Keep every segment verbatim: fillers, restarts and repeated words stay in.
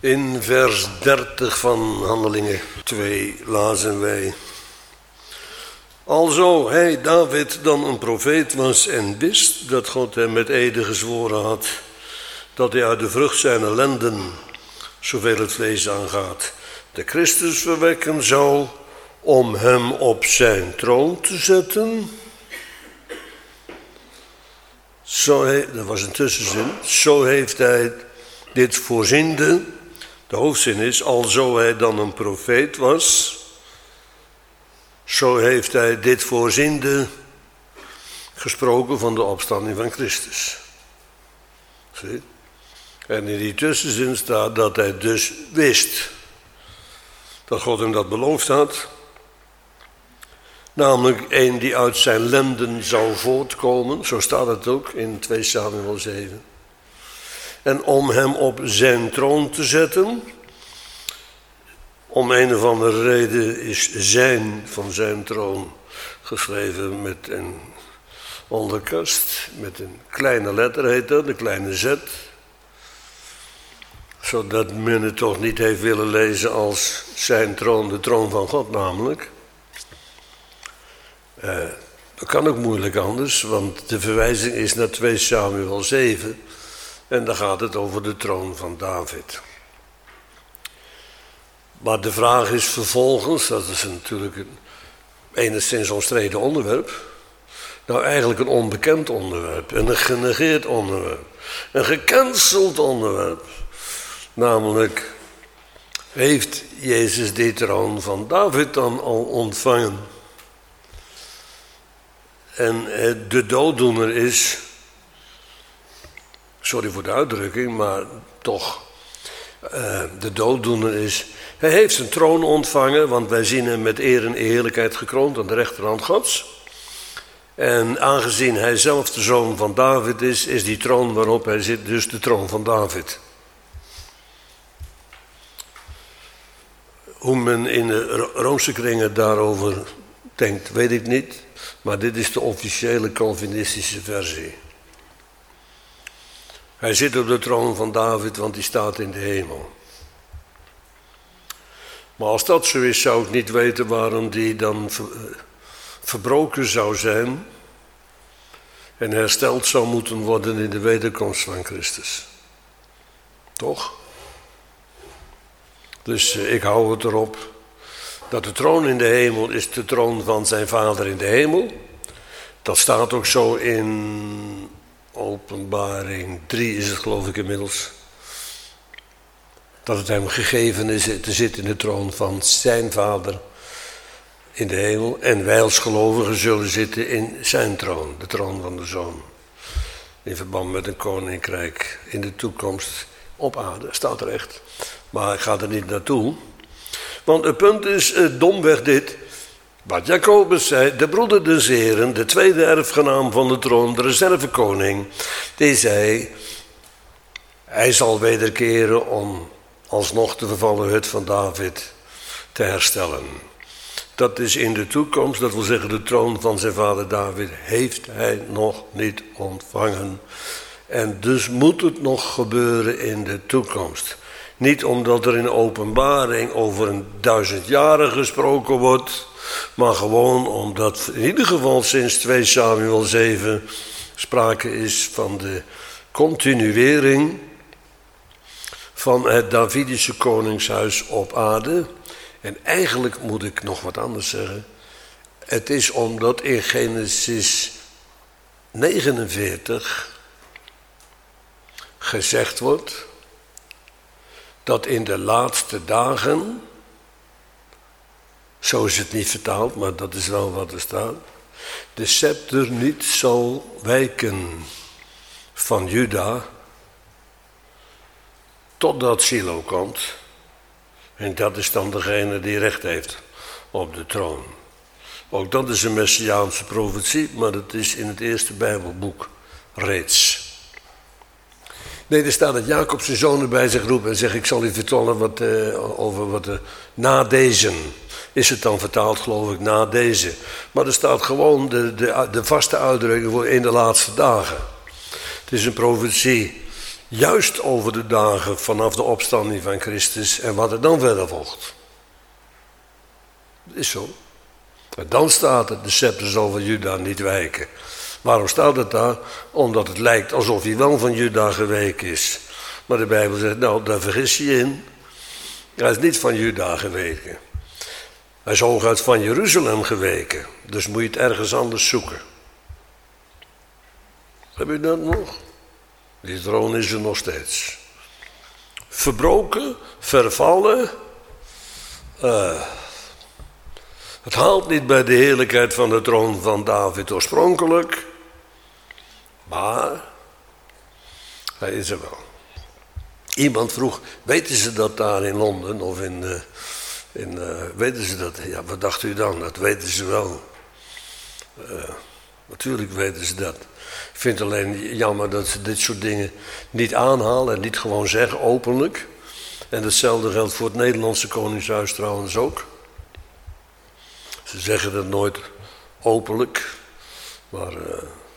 In vers dertig van Handelingen twee lazen wij: Alzo hij, David, dan een profeet was en wist dat God hem met ede gezworen had dat hij uit de vrucht zijner lenden, zoveel het vlees aangaat, de Christus verwekken zou om hem op zijn troon te zetten. Zo he, dat was een tussenzin. Zo heeft hij dit voorziende. De hoofdzin is: alzo hij dan een profeet was, zo heeft hij dit voorziende gesproken van de opstanding van Christus. Zie? En in die tussenzin staat dat hij dus wist dat God hem dat beloofd had. Namelijk een die uit zijn lenden zou voortkomen, zo staat het ook in twee Samuel zeven. En om hem op zijn troon te zetten, om een of andere reden is zijn van zijn troon geschreven met een onderkast, met een kleine letter heet dat, een kleine z. Zodat men het toch niet heeft willen lezen als zijn troon, de troon van God namelijk. Uh, dat kan ook moeilijk anders, want de verwijzing is naar twee Samuel zeven. En dan gaat het over de troon van David. Maar de vraag is vervolgens, dat is natuurlijk een enigszins omstreden onderwerp. Nou, eigenlijk een onbekend onderwerp en een genegeerd onderwerp. Een gecanceld onderwerp. Namelijk, heeft Jezus die troon van David dan al ontvangen? En de dooddoener is, sorry voor de uitdrukking, maar toch, uh, de dooddoener is, hij heeft zijn troon ontvangen, want wij zien hem met eer en eerlijkheid gekroond aan de rechterhand Gods. En aangezien hij zelf de zoon van David is, is die troon waarop hij zit dus de troon van David. Hoe men in de Roomse kringen daarover denkt, weet ik niet. Maar dit is de officiële Calvinistische versie. Hij zit op de troon van David, want die staat in de hemel. Maar als dat zo is, zou ik niet weten waarom die dan ver, verbroken zou zijn en hersteld zou moeten worden in de wederkomst van Christus. Toch? Dus uh, ik hou het erop dat de troon in de hemel is de troon van zijn vader in de hemel. Dat staat ook zo in Openbaring drie is het geloof ik inmiddels. Dat het hem gegeven is te zitten in de troon van zijn vader in de hemel. En wij als gelovigen zullen zitten in zijn troon, de troon van de Zoon. In verband met een koninkrijk in de toekomst op aarde, staat er echt. Maar ik ga er niet naartoe. Want het punt is uh, domweg dit. Wat Jacobus zei, de broeder des Heren, de tweede erfgenaam van de troon, de reservekoning. Die zei, hij zal wederkeren om alsnog de vervallen hut van David te herstellen. Dat is in de toekomst, dat wil zeggen de troon van zijn vader David, heeft hij nog niet ontvangen. En dus moet het nog gebeuren in de toekomst. Niet omdat er in openbaring over een duizend jaren gesproken wordt, maar gewoon omdat in ieder geval sinds twee Samuel zeven sprake is van de continuering van het Davidische koningshuis op aarde. En eigenlijk moet ik nog wat anders zeggen. Het is omdat in Genesis negenenveertig gezegd wordt dat in de laatste dagen, zo is het niet vertaald, maar dat is wel wat er staat, de scepter niet zal wijken van Juda totdat Silo komt. En dat is dan degene die recht heeft op de troon. Ook dat is een messiaanse profetie, maar dat is in het eerste Bijbelboek reeds. Nee, er staat dat Jacob zijn zonen bij zich roept en zegt, ik zal u vertellen wat, uh, over wat uh, na deze. Is het dan vertaald, geloof ik, na deze. Maar er staat gewoon de, de, de vaste uitdrukking voor in de laatste dagen. Het is een profetie Juist over de dagen vanaf de opstanding van Christus en wat er dan verder volgt. Dat is zo. En dan staat het, de scepter zal van Juda niet wijken. Waarom staat het daar? Omdat het lijkt alsof hij wel van Juda geweken is. Maar de Bijbel zegt, nou, daar vergis je in. Hij is niet van Juda geweken. Hij is hooguit van Jeruzalem geweken. Dus moet je het ergens anders zoeken. Heb je dat nog? Die troon is er nog steeds. Verbroken, vervallen. Uh, het haalt niet bij de heerlijkheid van de troon van David oorspronkelijk. Maar hij is er wel. Iemand vroeg, weten ze dat daar in Londen of in... Uh, in uh, weten ze dat? Ja, wat dacht u dan? Dat weten ze wel. Uh, natuurlijk weten ze dat. Ik vind het alleen jammer dat ze dit soort dingen niet aanhalen en niet gewoon zeggen openlijk. En hetzelfde geldt voor het Nederlandse Koningshuis trouwens ook. Ze zeggen dat nooit openlijk, maar uh,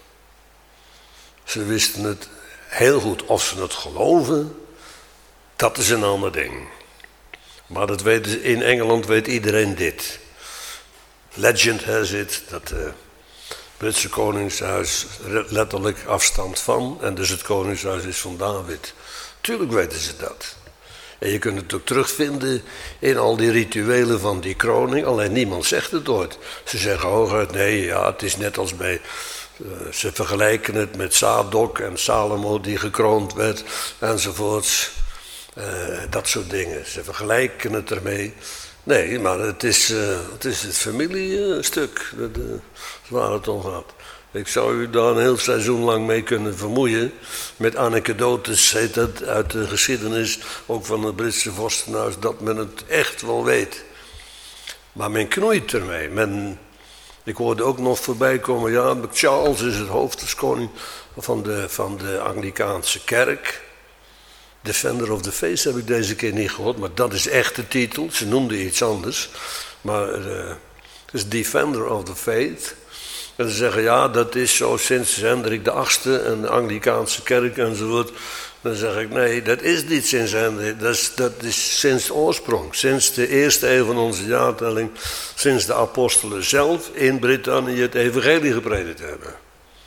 ze wisten het heel goed. Of ze het geloven, dat is een ander ding. Maar dat weten, in Engeland weet iedereen dit. Legend has it dat het uh, Britse Koningshuis letterlijk afstamt van en dus het Koningshuis is van David. Tuurlijk weten ze dat. En je kunt het ook terugvinden in al die rituelen van die kroning. Alleen niemand zegt het ooit. Ze zeggen hooguit, nee, ja, het is net als bij... Uh, ze vergelijken het met Zadok en Salomo die gekroond werd enzovoorts. Uh, dat soort dingen. Ze vergelijken het ermee. Nee, maar het is, uh, het, is het familiestuk uh, waar het om gaat. Ik zou u daar een heel seizoen lang mee kunnen vermoeien. Met anekdotes, heet dat, uit de geschiedenis, ook van het Britse vorstenhuis, dat men het echt wel weet. Maar men knoeit ermee. Men, ik hoorde ook nog voorbij komen, ja, Charles is het hoofdkoning van de, van de Anglikaanse kerk. Defender of the Faith heb ik deze keer niet gehoord, maar dat is echt de titel. Ze noemden iets anders. Maar uh, het is Defender of the Faith. En ze zeggen, ja, dat is zo sinds Hendrik de achtste en de Anglikaanse kerk enzovoort. Dan zeg ik, nee, dat is niet sinds Hendrik. Dat is, dat is sinds oorsprong. Sinds de eerste eeuw van onze jaartelling. Sinds de apostelen zelf in Brittannië het evangelie gepredikt hebben.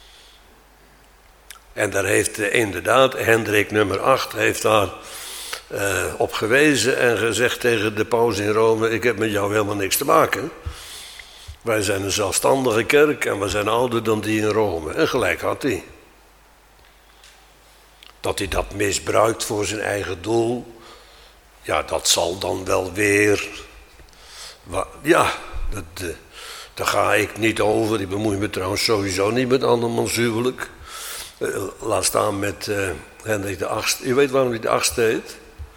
En daar heeft uh, inderdaad, Hendrik nummer acht heeft daar uh, op gewezen en gezegd tegen de paus in Rome, ik heb met jou helemaal niks te maken. Wij zijn een zelfstandige kerk en we zijn ouder dan die in Rome. En gelijk had hij. Dat hij dat misbruikt voor zijn eigen doel, ja, dat zal dan wel weer, ja, dat, uh, daar ga ik niet over. Ik bemoei me trouwens sowieso niet met andermans huwelijk. Uh, laat staan met uh, Hendrik de achtste. U weet waarom hij de achtste heet?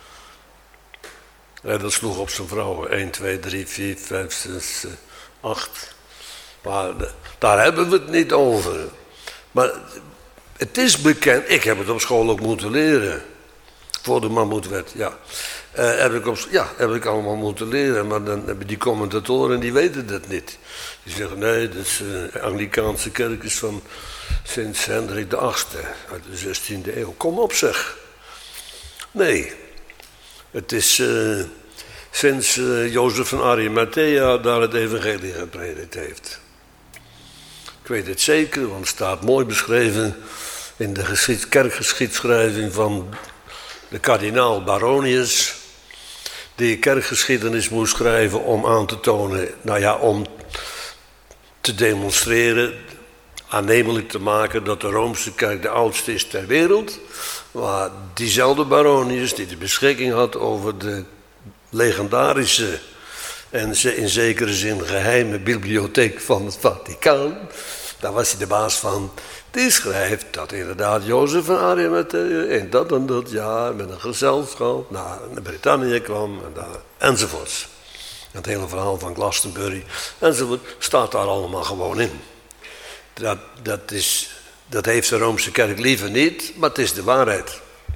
Ja, dat sloeg op zijn vrouwen. één, twee, drie, vier, vijf, zes, acht. Maar de, daar hebben we het niet over. Maar het is bekend. Ik heb het op school ook moeten leren. Voor de Mammoetwet, ja. Uh, heb ik op, ja, heb ik allemaal moeten leren. Maar dan hebben die commentatoren, die weten dat niet. Die zeggen, nee, dat is, uh, de Anglikaanse kerk is van sinds Hendrik de achtste uit de zestiende eeuw. Kom op, zeg. Nee, het is uh, sinds uh, Jozef van Arimathea daar het evangelie gepredikt heeft. Ik weet het zeker, want het staat mooi beschreven in de geschied, kerkgeschiedschrijving van de kardinaal Baronius, die kerkgeschiedenis moest schrijven om aan te tonen, nou ja, om te demonstreren, aannemelijk te maken dat de Roomse kerk de oudste is ter wereld. Maar diezelfde Baronius die de beschikking had over de legendarische en in zekere zin geheime bibliotheek van het Vaticaan, daar was hij de baas van. Die schrijft dat inderdaad Jozef van Arimathea in dat en dat jaar met een gezelschap naar Brittannië kwam en daar, enzovoorts. Het hele verhaal van Glastonbury enzovoort staat daar allemaal gewoon in. Dat, dat, is, dat heeft de Roomse kerk liever niet, maar het is de waarheid.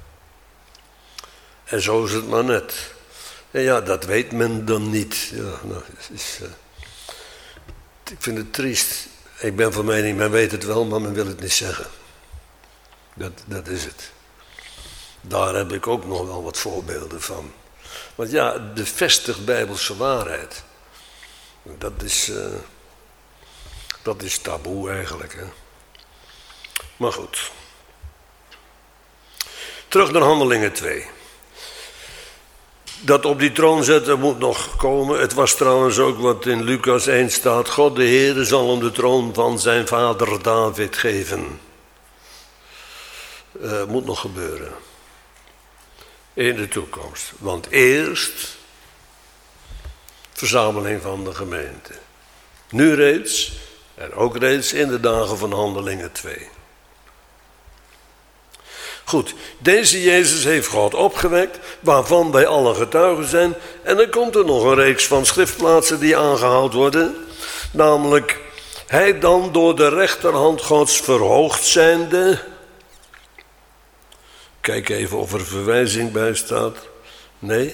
En zo is het maar net. En ja, dat weet men dan niet. Ja, nou, het is, uh, ik vind het triest. Ik ben van mening, men weet het wel, maar men wil het niet zeggen. Dat, dat is het. Daar heb ik ook nog wel wat voorbeelden van. Want ja, de vestig Bijbelse waarheid. Dat is, uh, dat is taboe eigenlijk. Hè? Maar goed. Terug naar Handelingen twee. Dat op die troon zetten moet nog komen. Het was trouwens ook wat in Lucas één staat. God de Heere zal hem de troon van zijn vader David geven. Uh, moet nog gebeuren. In de toekomst. Want eerst verzameling van de gemeente. Nu reeds en ook reeds in de dagen van Handelingen twee. Goed, deze Jezus heeft God opgewekt, waarvan wij alle getuigen zijn. En dan komt er nog een reeks van schriftplaatsen die aangehaald worden. Namelijk, hij dan door de rechterhand Gods verhoogd zijnde. Kijk even of er verwijzing bij staat. Nee.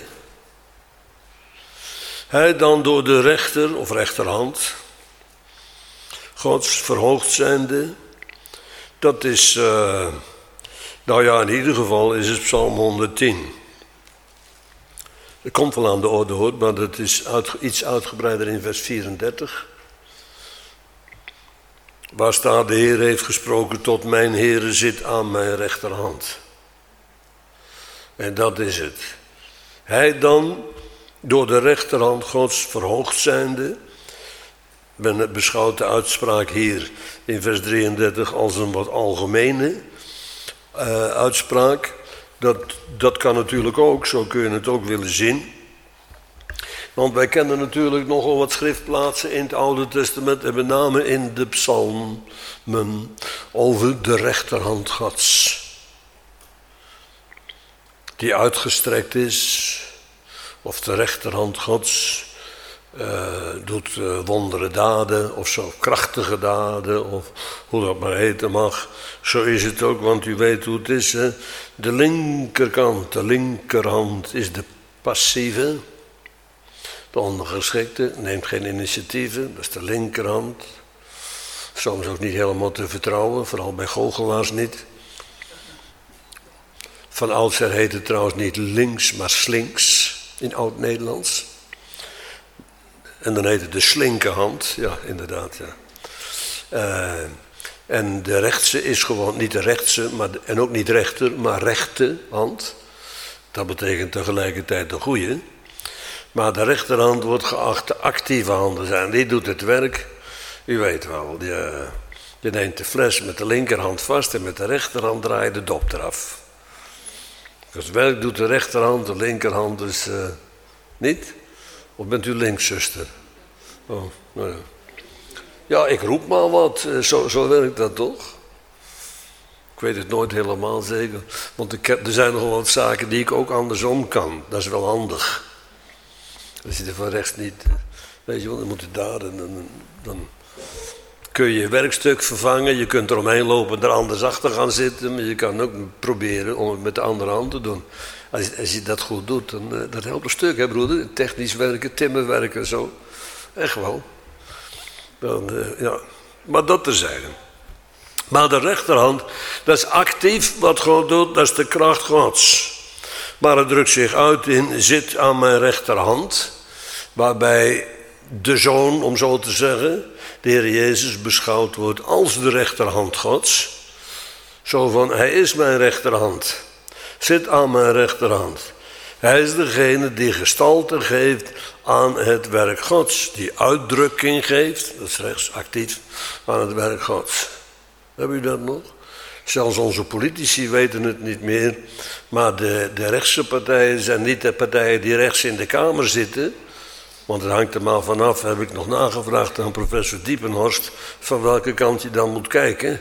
Hij dan door de rechter of rechterhand Gods verhoogd zijnde. Dat is, uh, nou ja, in ieder geval is het Psalm honderdtien. Dat komt wel aan de orde hoor, maar dat is uit, iets uitgebreider in vers vierendertig. Waar staat, de Heer heeft gesproken, tot mijn Heere zit aan mijn rechterhand. En dat is het. Hij dan, door de rechterhand Gods verhoogd zijnde. Men beschouwt de uitspraak hier in vers drieëndertig als een wat algemene uh, uitspraak. Dat, dat kan natuurlijk ook, zo kun je het ook willen zien. Want wij kennen natuurlijk nogal wat schriftplaatsen in het Oude Testament. En met name in de psalmen over de rechterhand Gods. Die uitgestrekt is, of de rechterhand Gods uh, doet uh, wondere daden, of zo krachtige daden, of hoe dat maar heten mag. Zo is het ook, want u weet hoe het is. Hè? De linkerkant, de linkerhand is de passieve. De ondergeschikte neemt geen initiatieven, dat is de linkerhand. Soms ook niet helemaal te vertrouwen, vooral bij goochelaars niet. Van oudsher heet het trouwens niet links, maar slinks in Oud-Nederlands. En dan heet het de slinkerhand, ja, inderdaad, ja. Uh, en de rechtse is gewoon niet de rechtse, maar de, en ook niet rechter, maar rechte hand. Dat betekent tegelijkertijd de goede. Maar de rechterhand wordt geacht de actieve handen zijn. Die doet het werk, u weet wel. Je, je neemt de fles met de linkerhand vast en met de rechterhand draai je de dop eraf. Dus het werk doet de rechterhand, de linkerhand dus uh, niet. Of bent u linkszuster? Oh, nou ja. Ja, ik roep maar wat. Zo, zo werkt dat toch? Ik weet het nooit helemaal zeker. Want ik heb, er zijn nog wel wat zaken die ik ook andersom kan. Dat is wel handig. Als je er van rechts niet... Weet je wel, dan moet het daar en dan, dan kun je je werkstuk vervangen. Je kunt eromheen lopen en er anders achter gaan zitten. Maar je kan ook proberen om het met de andere hand te doen. Als je, als je dat goed doet, dan uh, dat helpt een stuk, hè broeder? Technisch werken, timmerwerken en zo. Echt wel. Dan, uh, ja. Maar dat terzijde. Maar de rechterhand, dat is actief wat God doet, dat is de kracht Gods. Maar het drukt zich uit in zit aan mijn rechterhand. Waarbij de Zoon, om zo te zeggen, de Heer Jezus beschouwd wordt als de rechterhand Gods. Zo van, hij is mijn rechterhand. Zit aan mijn rechterhand. Hij is degene die gestalte geeft aan het werk Gods. Die uitdrukking geeft, dat is rechts actief, aan het werk Gods. Hebben u dat nog? Zelfs onze politici weten het niet meer. Maar de, de rechtse partijen zijn niet de partijen die rechts in de Kamer zitten. Want het hangt er maar vanaf, heb ik nog nagevraagd aan professor Diepenhorst, van welke kant je dan moet kijken.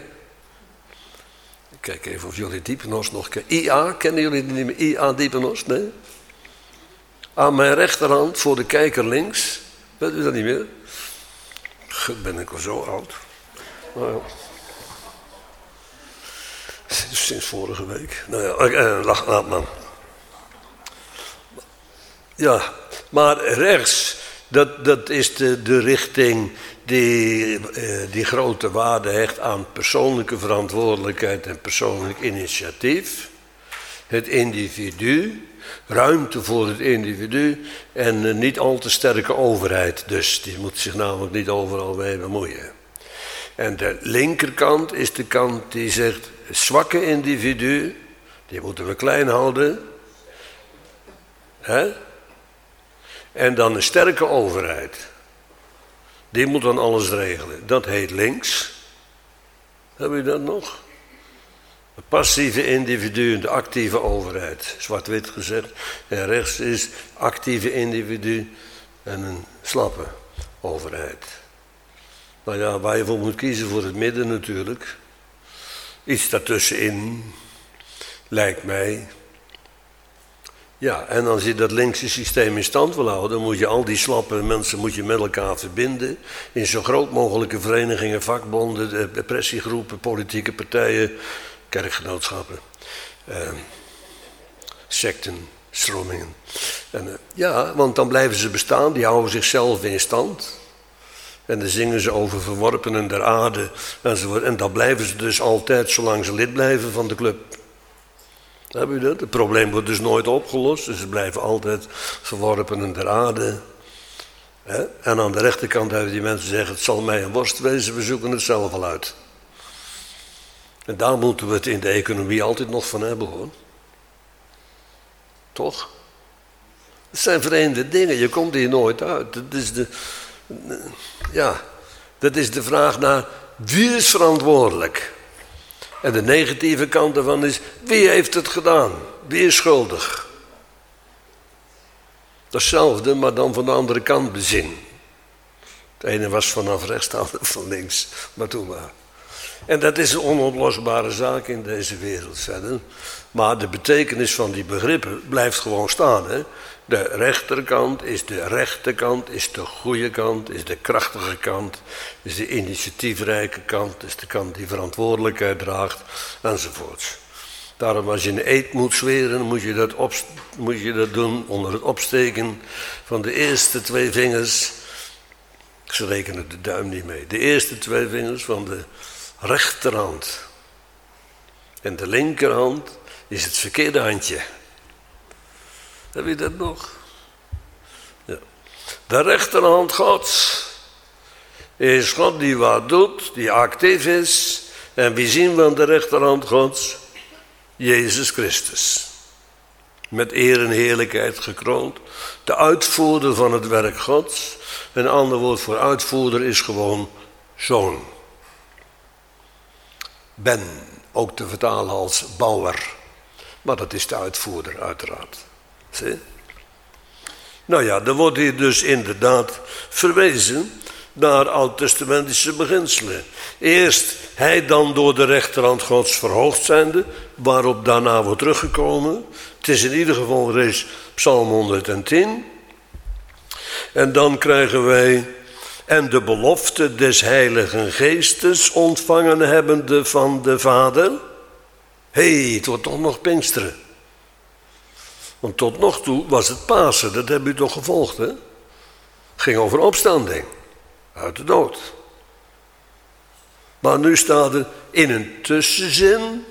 Ik kijk even of jullie Diepenhorst nog kennen. I A, kennen jullie die niet meer? I A Diepenhorst, nee? Aan mijn rechterhand, voor de kijker links. Weet u dat niet meer? God, ben ik al zo oud. Nou ja. Sinds vorige week. Nou ja, eh, laat, laat maar. Ja, maar rechts, dat, dat is de, de richting die, eh, die grote waarde hecht aan persoonlijke verantwoordelijkheid en persoonlijk initiatief. het individu, ruimte voor het individu en een niet al te sterke overheid. Dus die moet zich namelijk niet overal mee bemoeien. En de linkerkant is de kant die zegt, het zwakke individu, die moeten we klein houden. Hè? En dan een sterke overheid. Die moet dan alles regelen. Dat heet links. Heb je dat nog? De passieve individu en de actieve overheid. Zwart-wit gezegd. En rechts is actieve individu en een slappe overheid. Nou ja, waar je voor moet kiezen, voor het midden natuurlijk. Iets daartussenin, lijkt mij. Ja, en als je dat linkse systeem in stand wil houden, dan moet je al die slappe mensen moet je met elkaar verbinden. In zo groot mogelijke verenigingen, vakbonden, pressiegroepen, politieke partijen, kerkgenootschappen, eh, secten, stromingen. En, eh, ja, want dan blijven ze bestaan, die houden zichzelf in stand. En dan zingen ze over verworpenen der aarde enzovoort. En dan blijven ze dus altijd zolang ze lid blijven van de club. Heb je dat? Het probleem wordt dus nooit opgelost. Dus ze blijven altijd verworpenen der aarde. He? En aan de rechterkant hebben die mensen zeggen, het zal mij een worst wezen, we zoeken het zelf al uit. En daar moeten we het in de economie altijd nog van hebben, hoor. Toch? Het zijn vreemde dingen, je komt hier nooit uit. Dat is de, ja, dat is de vraag naar wie is verantwoordelijk? En de negatieve kant ervan is, wie heeft het gedaan? Wie is schuldig? Datzelfde, maar dan van de andere kant bezien. Het ene was vanaf rechts, het andere van links. Maar toen maar. En dat is een onoplosbare zaak in deze wereld verder. Maar de betekenis van die begrippen blijft gewoon staan. Hè? De rechterkant is de rechte kant, is de goede kant, is de krachtige kant, is de initiatiefrijke kant, is de kant die verantwoordelijkheid draagt, enzovoorts. Daarom als je een eed moet zweren, moet je dat, op, moet je dat doen onder het opsteken van de eerste twee vingers. Ze rekenen de duim niet mee. De eerste twee vingers van de rechterhand. En de linkerhand is het verkeerde handje. Heb je dat nog? Ja. De rechterhand Gods is God die wat doet, die actief is. En wie zien we aan de rechterhand Gods? Jezus Christus. Met eer en heerlijkheid gekroond. De uitvoerder van het werk Gods. Een ander woord voor uitvoerder is gewoon zoon. Ben, ook te vertalen als bouwer. Maar dat is de uitvoerder uiteraard. Zie? Nou ja, er wordt hier dus inderdaad verwezen naar oud-testamentische beginselen. Eerst hij dan door de rechterhand Gods verhoogd zijnde, waarop daarna wordt teruggekomen. Het is in ieder geval reeds Psalm honderdtien. En dan krijgen wij, en de belofte des Heiligen Geestes ontvangen hebbende van de Vader. Hé, hey, het wordt toch nog Pinksteren. Want tot nog toe was het Pasen, dat hebben u toch gevolgd, hè? Het ging over opstanding, uit de dood. Maar nu staat er in een tussenzin.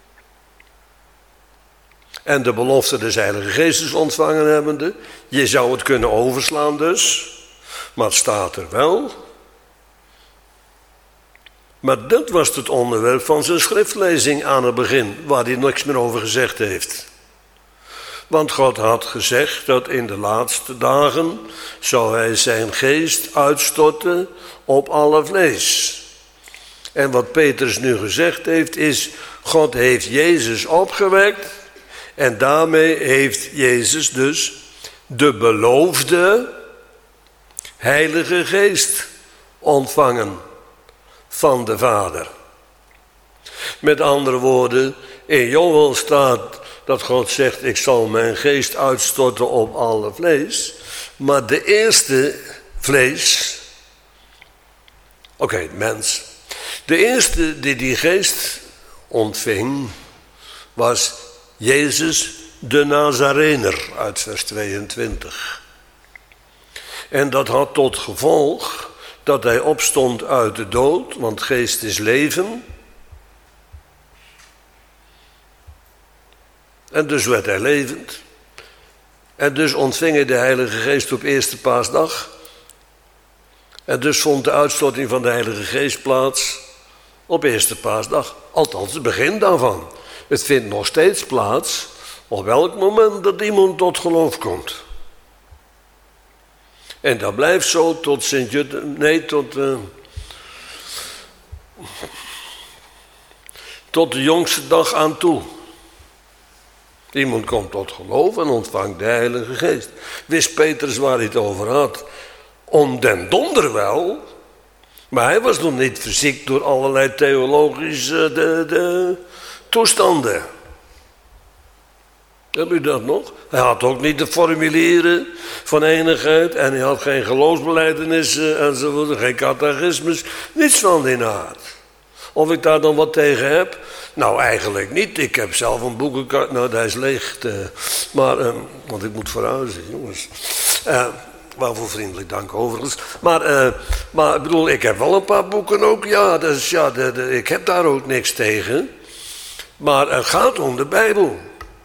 En de belofte des Heilige Geestes ontvangen hebbende. Je zou het kunnen overslaan dus. Maar het staat er wel. Maar dat was het onderwerp van zijn schriftlezing aan het begin. Waar hij niks meer over gezegd heeft. Want God had gezegd dat in de laatste dagen zou hij zijn geest uitstorten op alle vlees. En wat Petrus nu gezegd heeft is, God heeft Jezus opgewekt. En daarmee heeft Jezus dus de beloofde Heilige Geest ontvangen van de Vader. Met andere woorden, in Joël staat dat God zegt, ik zal mijn geest uitstorten op alle vlees. Maar de eerste vlees, oké, okay, mens. De eerste die die geest ontving, was Jezus de Nazarener uit vers tweeëntwintig. En dat had tot gevolg dat hij opstond uit de dood, want geest is leven. En dus werd hij levend. En dus ontving hij de Heilige Geest op eerste paasdag. En dus vond de uitstorting van de Heilige Geest plaats op eerste paasdag. Althans, het begin daarvan. Het vindt nog steeds plaats op welk moment dat iemand tot geloof komt. En dat blijft zo tot Sint Jut... Nee, tot... Uh, tot de jongste dag aan toe. Iemand komt tot geloof en ontvangt de Heilige Geest. Wist Petrus waar hij het over had? Om den donder wel. Maar hij was nog niet verziekt door allerlei theologische de, de toestanden. Heb u dat nog? Hij had ook niet de formulieren van enigheid. En hij had geen geloofsbelijdenis enzovoort. Geen catechismus. Niets van die aard. Of ik daar dan wat tegen heb? Nou, eigenlijk niet. Ik heb zelf een boekenkast. Nou, dat is leeg. Te, maar, eh, want ik moet verhuizen, jongens. Uh, waarvoor vriendelijk dank overigens. Maar, uh, maar ik bedoel, ik heb wel een paar boeken ook. Ja, dus, ja de, de, ik heb daar ook niks tegen. Maar het gaat om de Bijbel.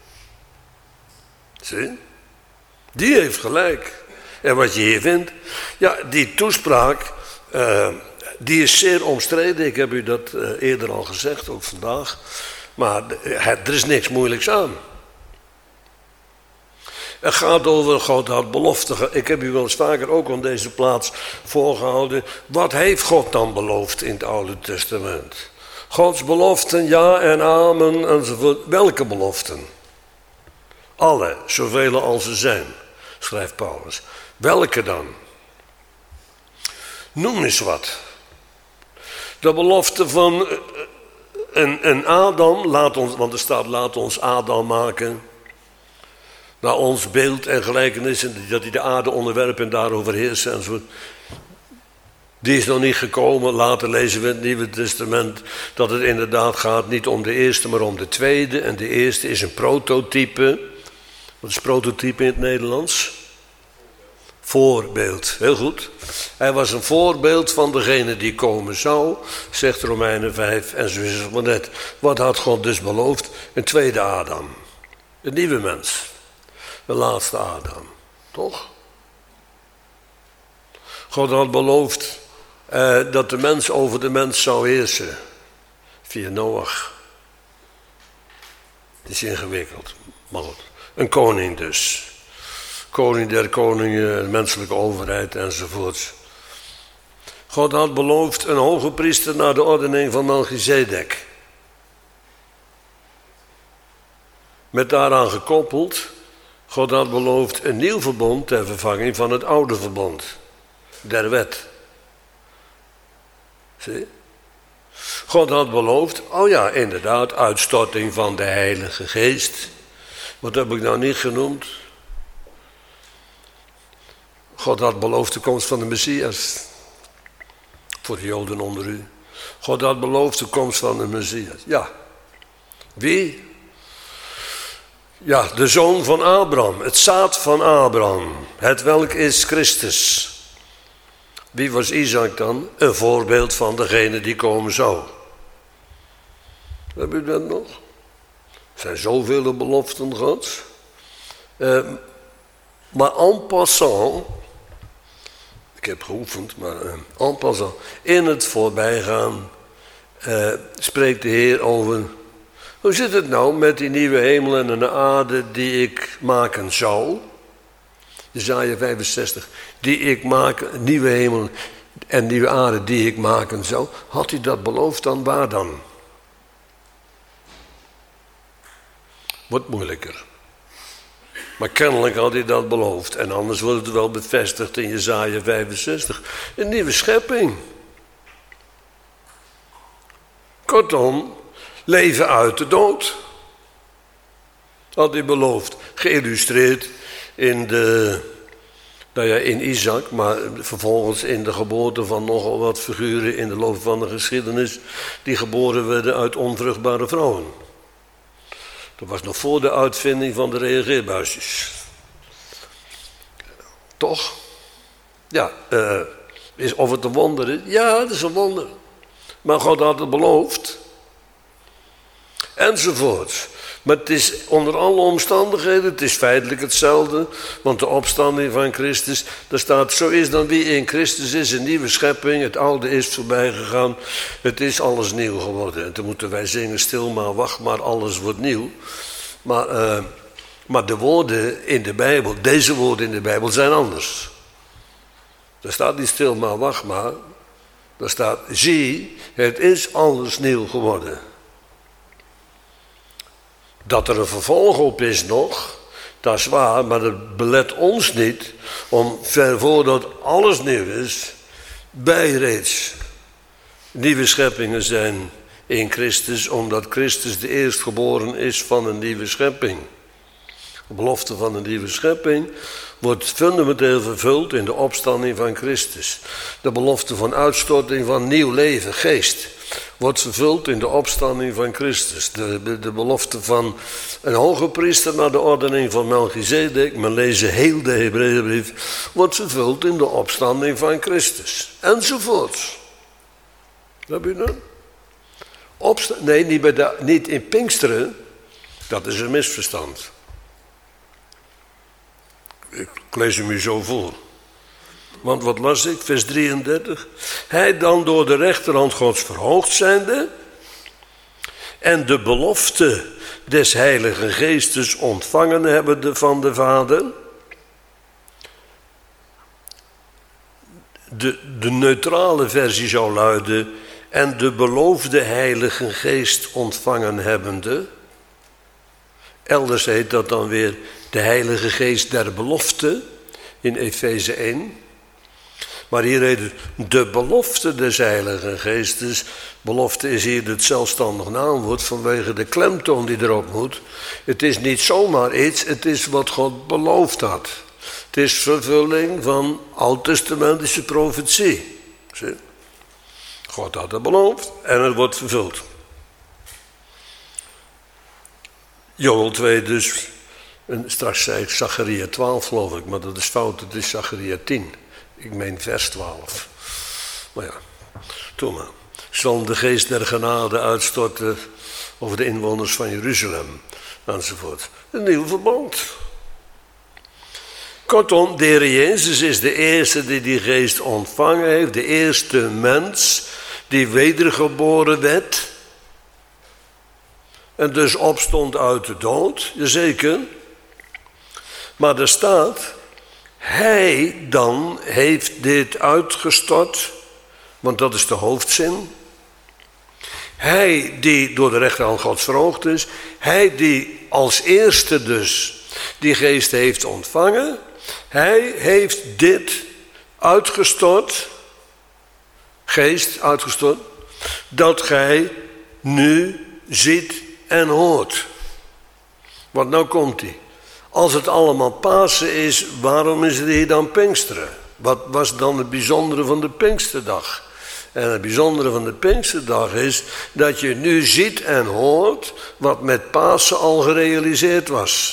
Zie? Die heeft gelijk. En wat je hier vindt, ja, die toespraak, uh, die is zeer omstreden. Ik heb u dat uh, eerder al gezegd, ook vandaag. Maar uh, er is niks moeilijks aan. Het gaat over God had belofte. Ik heb u wel eens vaker ook aan deze plaats voorgehouden. Wat heeft God dan beloofd in het Oude Testament? Gods beloften, ja en amen enzovoort. Welke beloften? Alle, zoveel als ze zijn, schrijft Paulus. Welke dan? Noem eens wat. De belofte van een, een Adam, laat ons, want er staat laat ons Adam maken. Naar ons beeld en gelijkenis, en dat hij de aarde onderwerpt en daarover heersen enzovoort. Die is nog niet gekomen. Later lezen we in het Nieuwe Testament dat het inderdaad gaat niet om de eerste, maar om de tweede. En de eerste is een prototype. Wat is prototype in het Nederlands? Voorbeeld. Heel goed. Hij was een voorbeeld van degene die komen zou, zegt Romeinen vijf. En zo is het maar net. Wat had God dus beloofd? Een tweede Adam. Een nieuwe mens. De laatste Adam. Toch? God had beloofd eh, dat de mens over de mens zou heersen. Via Noach. Het is ingewikkeld. Maar goed. Een koning dus. Koning der koningen, menselijke overheid enzovoort. God had beloofd een hoge priester naar de ordening van Melchizedek. Met daaraan gekoppeld, God had beloofd een nieuw verbond ter vervanging van het oude verbond. Der wet. Zie? God had beloofd, oh ja, inderdaad, uitstorting van de Heilige Geest. Wat heb ik nou niet genoemd? God had beloofd de komst van de Messias. Voor de Joden onder u. God had beloofd de komst van de Messias. Ja. Wie? Ja, de zoon van Abraham. Het zaad van Abraham. Het welk is Christus. Wie was Isaac dan? Een voorbeeld van degene die komen zou. Heb u dat nog? Er zijn zoveel beloften Gods. Uh, maar en passant, ik heb geoefend, maar uh, en passant, in het voorbijgaan uh, spreekt de Heer over, hoe zit het nou met die nieuwe hemel en de aarde die ik maken zou? Jesaja vijfenzestig, die ik maken, nieuwe hemel en nieuwe aarde die ik maken zou. Had hij dat beloofd dan? Waar dan? Wordt moeilijker. Maar kennelijk had hij dat beloofd. En anders wordt het wel bevestigd in Jesaja vijfenzestig. Een nieuwe schepping. Kortom, leven uit de dood. Had hij beloofd. Geïllustreerd in de, nou ja, in Isaac, maar vervolgens in de geboorte van nogal wat figuren in de loop van de geschiedenis, die geboren werden uit onvruchtbare vrouwen. Dat was nog voor de uitvinding van de reageerbuisjes. Toch? Ja, uh, is of het een wonder is? Ja, het is een wonder. Maar God had het beloofd. Enzovoort. Maar het is onder alle omstandigheden, het is feitelijk hetzelfde. Want de opstanding van Christus, daar staat, zo is dan wie in Christus is, een nieuwe schepping. Het oude is voorbij gegaan, het is alles nieuw geworden. En dan moeten wij zingen, stil maar, wacht maar, alles wordt nieuw. Maar, uh, maar de woorden in de Bijbel, deze woorden in de Bijbel zijn anders. Er staat niet stil maar, wacht maar. Daar staat, zie, het is alles nieuw geworden. Dat er een vervolg op is nog, dat is waar, maar dat belet ons niet om ver voordat alles nieuw is, wij reeds nieuwe scheppingen zijn in Christus, omdat Christus de eerstgeboren is van een nieuwe schepping. De belofte van een nieuwe schepping wordt fundamenteel vervuld in de opstanding van Christus. De belofte van uitstorting van nieuw leven, geest, wordt vervuld in de opstanding van Christus. De, de, de belofte van een hoge priester naar de ordening van Melchizedek, men lezen heel de Hebreeënbrief, wordt vervuld in de opstanding van Christus. Enzovoort. Heb je dat? Opsta- nee, niet, bij de, niet in Pinksteren, dat is een misverstand. Ik lees hem u zo voor. Want wat las ik? Vers drieëndertig. Hij dan door de rechterhand Gods verhoogd zijnde en de belofte des Heiligen Geestes ontvangen hebbende van de Vader. De, de neutrale versie zou luiden, en de beloofde Heilige Geest ontvangen hebbende. Elders heet dat dan weer de Heilige Geest der belofte in Efeze één. Maar hier heet het de belofte des Heiligen Geestes. Belofte is hier het zelfstandig naamwoord vanwege de klemtoon die erop moet. Het is niet zomaar iets, het is wat God beloofd had. Het is vervulling van oud-testamentische profetie. Zie? God had het beloofd en het wordt vervuld. Joel twee dus. En straks zei ik Zacharia twaalf geloof ik, maar dat is fout, het is Zacharia tien. Ik meen vers twaalf. Maar ja, doe maar. Zal de geest der genade uitstorten over de inwoners van Jeruzalem, enzovoort. Een nieuw verbond. Kortom, de Heer Jezus is de eerste die die geest ontvangen heeft, de eerste mens die wedergeboren werd en dus opstond uit de dood, jazeker. Maar er staat, hij dan heeft dit uitgestort, want dat is de hoofdzin. Hij die door de rechterhand Gods verhoogd is, hij die als eerste dus die geest heeft ontvangen, hij heeft dit uitgestort, geest uitgestort, dat gij nu ziet en hoort. Want nou komt hij. Als het allemaal Pasen is, waarom is het hier dan Pinksteren? Wat was dan het bijzondere van de Pinksterdag? En het bijzondere van de Pinksterdag is dat je nu ziet en hoort wat met Pasen al gerealiseerd was.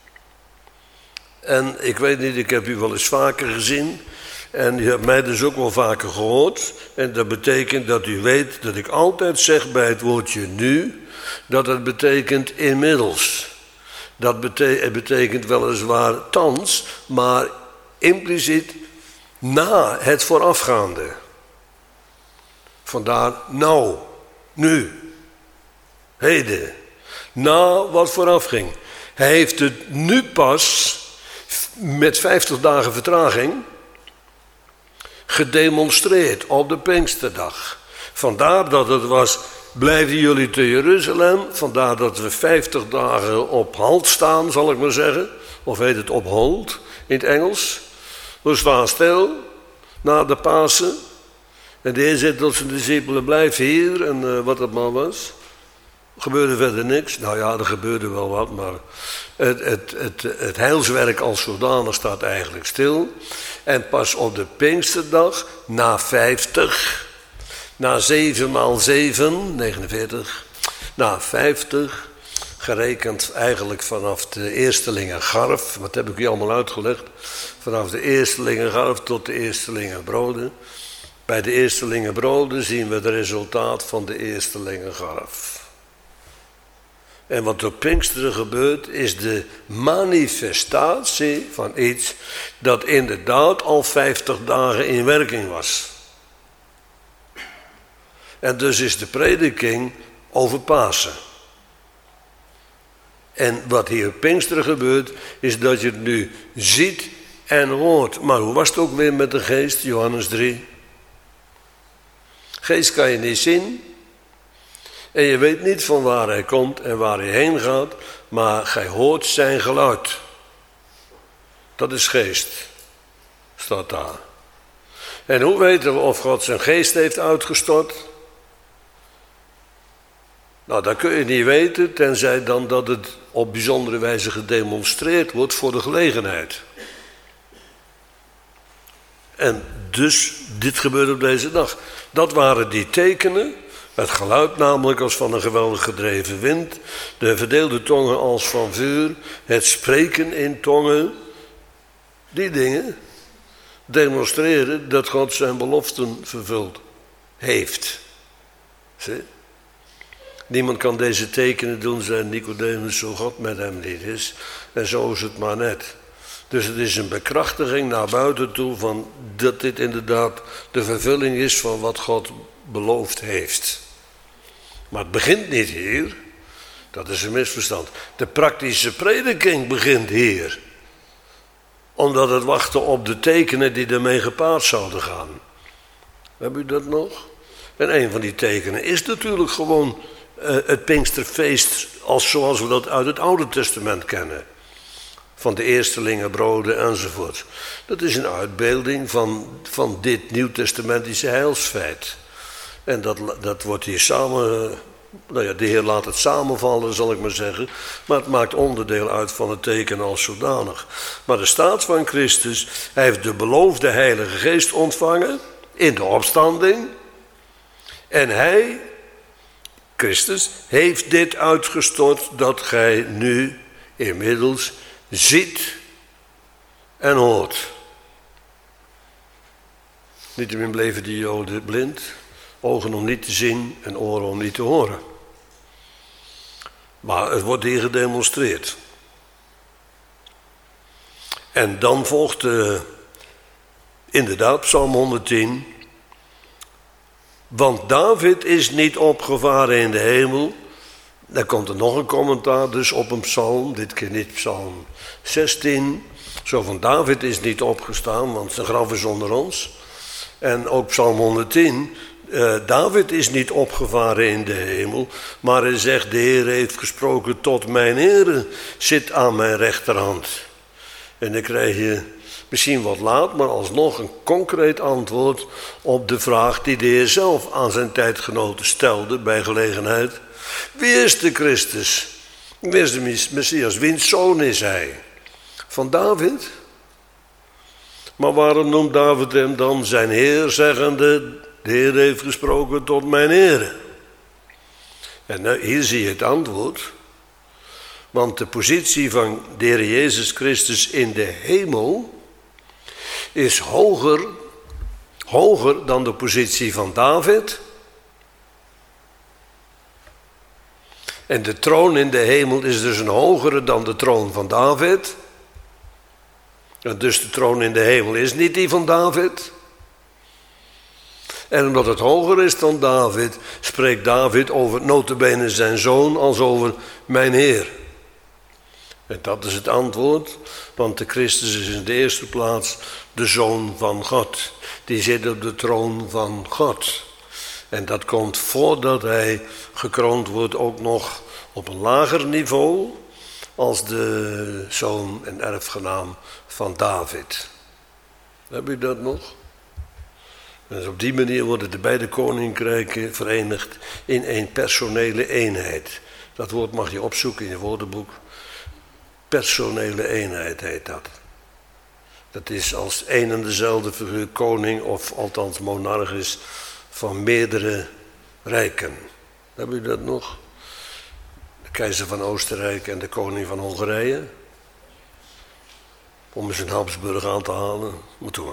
En ik weet niet, ik heb u wel eens vaker gezien. En u hebt mij dus ook wel vaker gehoord. En dat betekent dat u weet dat ik altijd zeg bij het woordje nu, dat het betekent inmiddels. Dat betekent, betekent weliswaar thans, maar impliciet na het voorafgaande. Vandaar nou, nu, heden, na wat vooraf ging. Hij heeft het nu pas met vijftig dagen vertraging gedemonstreerd op de Pinksterdag. Vandaar dat het was, blijven jullie te Jeruzalem, vandaar dat we vijftig dagen op halt staan, zal ik maar zeggen. Of heet het op hold in het Engels. We staan stil na de Pasen. En de Heer zei tot zijn discipelen, blijf hier. En uh, wat het maar was. Er gebeurde verder niks. Nou ja, er gebeurde wel wat, maar het, het, het, het heilswerk als zodanig staat eigenlijk stil. En pas op de Pinksterdag, na vijftig, na zeven maal zeven, negenenveertig, na vijftig, gerekend eigenlijk vanaf de eerstelingengarf, wat heb ik u allemaal uitgelegd, vanaf de eerstelingengarf tot de eerstelingenbroden. Bij de eerstelingenbroden zien we het resultaat van de eerstelingengarf. En wat op Pinksteren gebeurt, is de manifestatie van iets dat inderdaad al vijftig dagen in werking was. En dus is de prediking over Pasen. En wat hier op Pinksteren gebeurt, is dat je het nu ziet en hoort. Maar hoe was het ook weer met de geest, Johannes drie? Geest kan je niet zien. En je weet niet van waar hij komt en waar hij heen gaat. Maar gij hoort zijn geluid. Dat is geest. Staat daar. En hoe weten we of God zijn geest heeft uitgestort? Nou, dat kun je niet weten, tenzij dan dat het op bijzondere wijze gedemonstreerd wordt voor de gelegenheid. En dus, dit gebeurde op deze dag. Dat waren die tekenen, het geluid namelijk als van een geweldig gedreven wind, de verdeelde tongen als van vuur, het spreken in tongen. Die dingen demonstreren dat God zijn beloften vervuld heeft. Zie? Niemand kan deze tekenen doen, zei Nicodemus, zo God met hem niet is. En zo is het maar net. Dus het is een bekrachtiging naar buiten toe van dat dit inderdaad de vervulling is van wat God beloofd heeft. Maar het begint niet hier. Dat is een misverstand. De praktische prediking begint hier. Omdat het wachten op de tekenen die ermee gepaard zouden gaan. Heb u dat nog? En een van die tekenen is natuurlijk gewoon uh, het Pinksterfeest als zoals we dat uit het Oude Testament kennen. Van de eerstelingen, broden enzovoort. Dat is een uitbeelding van, van dit nieuwtestamentische heilsfeit. En dat, dat wordt hier samen, nou ja, de Heer laat het samenvallen, zal ik maar zeggen. Maar het maakt onderdeel uit van het teken als zodanig. Maar de staat van Christus, hij heeft de beloofde Heilige Geest ontvangen in de opstanding. En hij, Christus, heeft dit uitgestort dat gij nu inmiddels ziet en hoort. Niettemin bleven die Joden blind, ogen om niet te zien en oren om niet te horen. Maar het wordt hier gedemonstreerd. En dan volgt uh, inderdaad Psalm honderdtien. Want David is niet opgevaren in de hemel. Dan komt er nog een commentaar dus op een psalm, dit keer niet psalm zestien. Zo van David is niet opgestaan, want zijn graf is onder ons. En ook psalm honderdtien, uh, David is niet opgevaren in de hemel, maar hij zegt, de Heer heeft gesproken tot mijn Heere, zit aan mijn rechterhand. En dan krijg je misschien wat laat, maar alsnog een concreet antwoord op de vraag die de Heer zelf aan zijn tijdgenoten stelde bij gelegenheid. Wie is de Christus? Wie is de Messias? Wiens zoon is hij? Van David? Maar waarom noemt David hem dan zijn Heer, zeggende, de Heer heeft gesproken tot mijn Heer? En hier zie je het antwoord. Want de positie van de Heer Jezus Christus in de hemel is hoger, hoger dan de positie van David. En de troon in de hemel is dus een hogere dan de troon van David. En dus de troon in de hemel is niet die van David. En omdat het hoger is dan David, spreekt David over nota bene zijn zoon als over mijn Heer. En dat is het antwoord, want de Christus is in de eerste plaats de Zoon van God. Die zit op de troon van God. En dat komt voordat hij gekroond wordt ook nog op een lager niveau als de zoon en erfgenaam van David. Heb u dat nog? En dus op die manier worden de beide koninkrijken verenigd in één personele eenheid. Dat woord mag je opzoeken in je woordenboek. Personele eenheid heet dat. Dat is als één en dezelfde figuur koning of althans monarchis van meerdere rijken. Hebben u dat nog? De keizer van Oostenrijk en de koning van Hongarije. Om eens een Habsburg aan te halen. Moet door.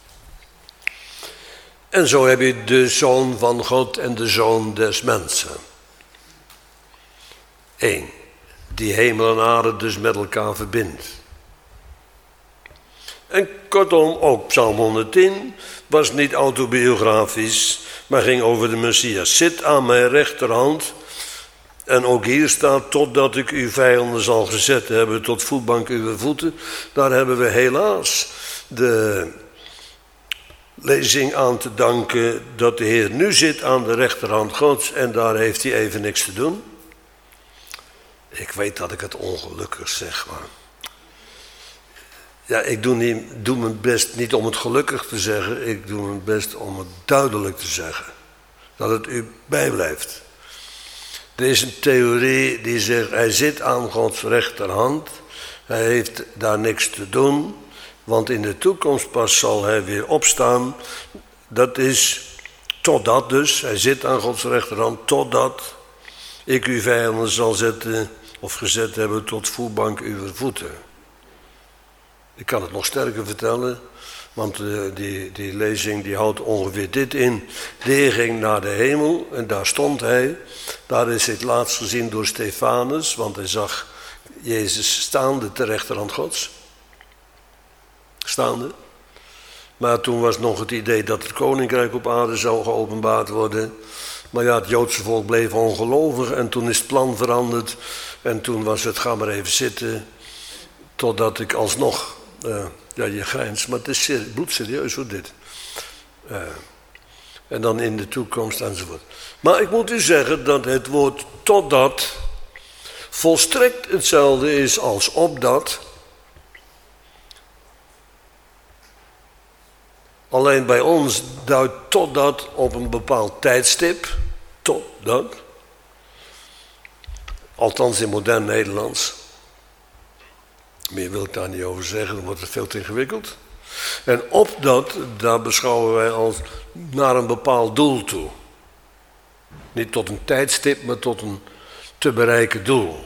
En zo heb je de zoon van God en de zoon des mensen. Eén. die hemel en aarde dus met elkaar verbindt. En kortom, ook Psalm honderdtien was niet autobiografisch, maar ging over de Messias. Zit aan mijn rechterhand. En ook hier staat, totdat ik uw vijanden zal gezet hebben tot voetbank uw voeten. Daar hebben we helaas de lezing aan te danken dat de Heer nu zit aan de rechterhand Gods en daar heeft hij even niks te doen. Ik weet dat ik het ongelukkig zeg, maar ja, ik doe, niet, doe mijn best niet om het gelukkig te zeggen, ik doe mijn best om het duidelijk te zeggen. Dat het u bijblijft. Er is een theorie die zegt, hij zit aan Gods rechterhand, hij heeft daar niks te doen, want in de toekomst pas zal hij weer opstaan. Dat is totdat dus, hij zit aan Gods rechterhand, totdat ik uw vijanden zal zetten of gezet hebben tot voetbank uw voeten. Ik kan het nog sterker vertellen, want uh, die, die lezing die houdt ongeveer dit in. De Heer ging naar de hemel en daar stond hij. Daar is hij het laatst gezien door Stefanus, want hij zag Jezus staande ter rechterhand Gods. Staande. Maar toen was nog het idee dat het koninkrijk op aarde zou geopenbaard worden. Maar ja, het Joodse volk bleef ongelovig en toen is het plan veranderd. En toen was het, ga maar even zitten, totdat ik alsnog... Uh, ja, je grijnst, maar het is ser- bloedserieus voor dit. Uh, en dan in de toekomst enzovoort. Maar ik moet u zeggen dat het woord totdat volstrekt hetzelfde is als opdat. Alleen bij ons duidt totdat op een bepaald tijdstip. Totdat. Althans in modern Nederlands. Meer wil ik daar niet over zeggen, dan wordt het veel te ingewikkeld. En opdat, daar beschouwen wij als naar een bepaald doel toe. Niet tot een tijdstip, maar tot een te bereiken doel.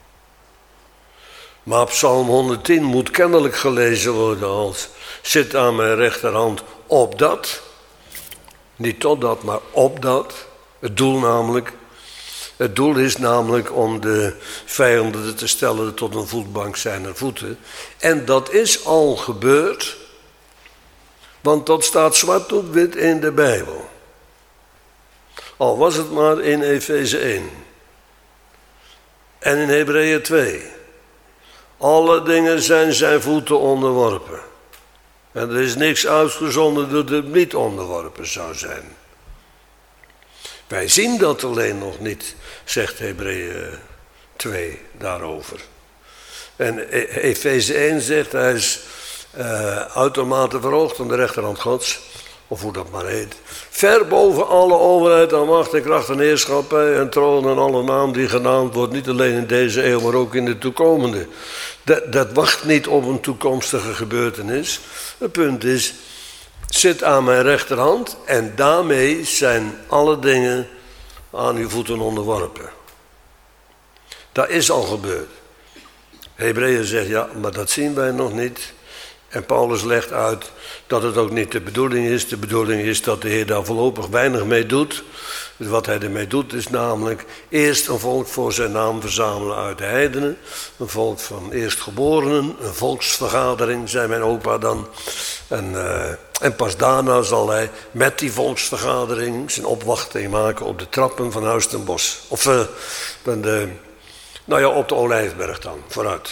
Maar Psalm honderdtien moet kennelijk gelezen worden als... zit aan mijn rechterhand opdat. Niet totdat, maar opdat. Het doel namelijk... Het doel is namelijk om de vijanden te stellen tot een voetbank zijner voeten. En dat is al gebeurd. Want dat staat zwart op wit in de Bijbel. Al was het maar in Efeze één. En in Hebreeën twee. Alle dingen zijn zijn voeten onderworpen. En er is niks uitgezonden dat het niet onderworpen zou zijn. Wij zien dat alleen nog niet, zegt Hebreeën twee daarover. En Efeze één zegt, hij is uh, uitermate verhoogd aan de rechterhand Gods, of hoe dat maar heet. Ver boven alle overheid en macht en kracht en heerschappij en troon en alle naam die genaamd wordt, niet alleen in deze eeuw, maar ook in de toekomende. Dat, dat wacht niet op een toekomstige gebeurtenis. Het punt is... zit aan mijn rechterhand en daarmee zijn alle dingen aan uw voeten onderworpen. Dat is al gebeurd. Hebreeën zegt ja, maar dat zien wij nog niet. En Paulus legt uit dat het ook niet de bedoeling is. De bedoeling is dat de Heer daar voorlopig weinig mee doet. Dus wat hij ermee doet is namelijk eerst een volk voor zijn naam verzamelen uit de heidenen. Een volk van eerstgeborenen, een volksvergadering, zei mijn opa dan. En, uh, en pas daarna zal hij met die volksvergadering zijn opwachting maken op de trappen van Huis ten Bosch. Of uh, de, nou ja, op de Olijfberg dan, vooruit.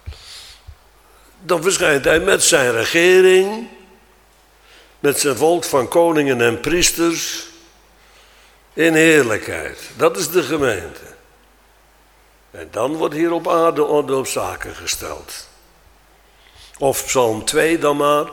Dan verschijnt hij met zijn regering, met zijn volk van koningen en priesters, in heerlijkheid. Dat is de gemeente. En dan wordt hier op aarde orde op zaken gesteld. Of Psalm twee dan maar.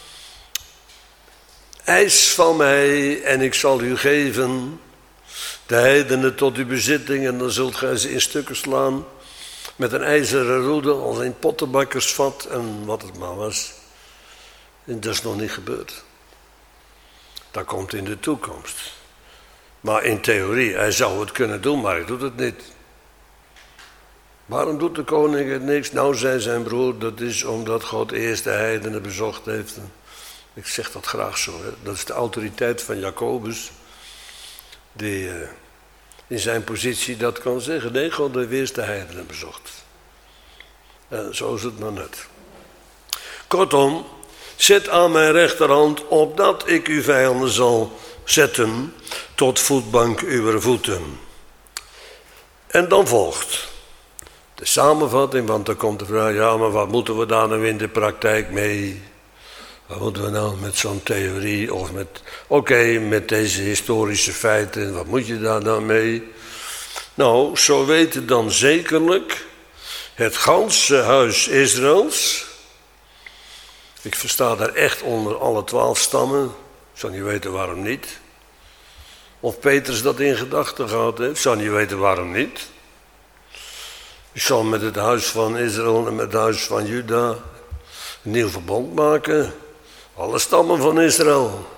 Eis van mij en ik zal u geven de heidenen tot uw bezitting en dan zult gij ze in stukken slaan met een ijzeren roede als een pottenbakkersvat en wat het maar was. En dat is nog niet gebeurd. Dat komt in de toekomst. Maar in theorie, hij zou het kunnen doen, maar hij doet het niet. Waarom doet de koning het niks? Nou, zei zijn broer, dat is omdat God eerst de heidenen bezocht heeft. Ik zeg dat graag zo, hè. Dat is de autoriteit van Jacobus. Die, uh, in zijn positie dat kan zeggen. Nee, God heeft eerst de heidenen bezocht. En zo is het maar net. Kortom, zet aan mijn rechterhand, opdat ik uw vijanden zal zetten tot voetbank uw voeten. En dan volgt de samenvatting, want dan komt de vraag, ja, maar wat moeten we daar nou in de praktijk mee? Wat moeten we nou met zo'n theorie of met, oké, okay, met deze historische feiten, wat moet je daar nou mee? Nou, zo weten dan zekerlijk het ganse huis Israëls. Ik versta daar echt onder alle twaalf stammen. Ik zou niet weten waarom niet. Of Petrus dat in gedachten gehad heeft. Ik zou niet weten waarom niet. Ik zal met het huis van Israël en met het huis van Juda een nieuw verbond maken. Alle stammen van Israël.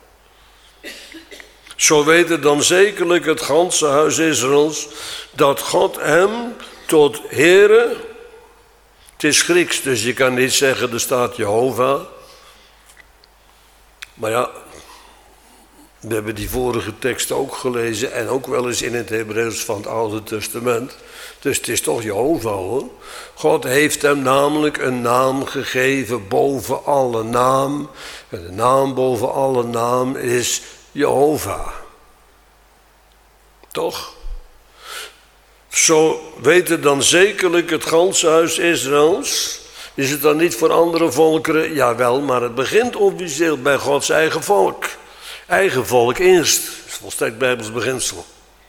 Zo weten dan zekerlijk het ganse huis Israëls dat God hem tot Heere. Het is Grieks, dus je kan niet zeggen er staat Jehovah. Maar ja, we hebben die vorige tekst ook gelezen en ook wel eens in het Hebreeuws van het Oude Testament. Dus het is toch Jehovah hoor. God heeft hem namelijk een naam gegeven boven alle naam. En de naam boven alle naam is Jehovah. Toch? Zo weten dan zekerlijk het ganse huis Israëls. Is het dan niet voor andere volkeren? Jawel, maar het begint officieel bij Gods eigen volk. Eigen volk eerst. Dat is volstrekt Bijbels beginsel.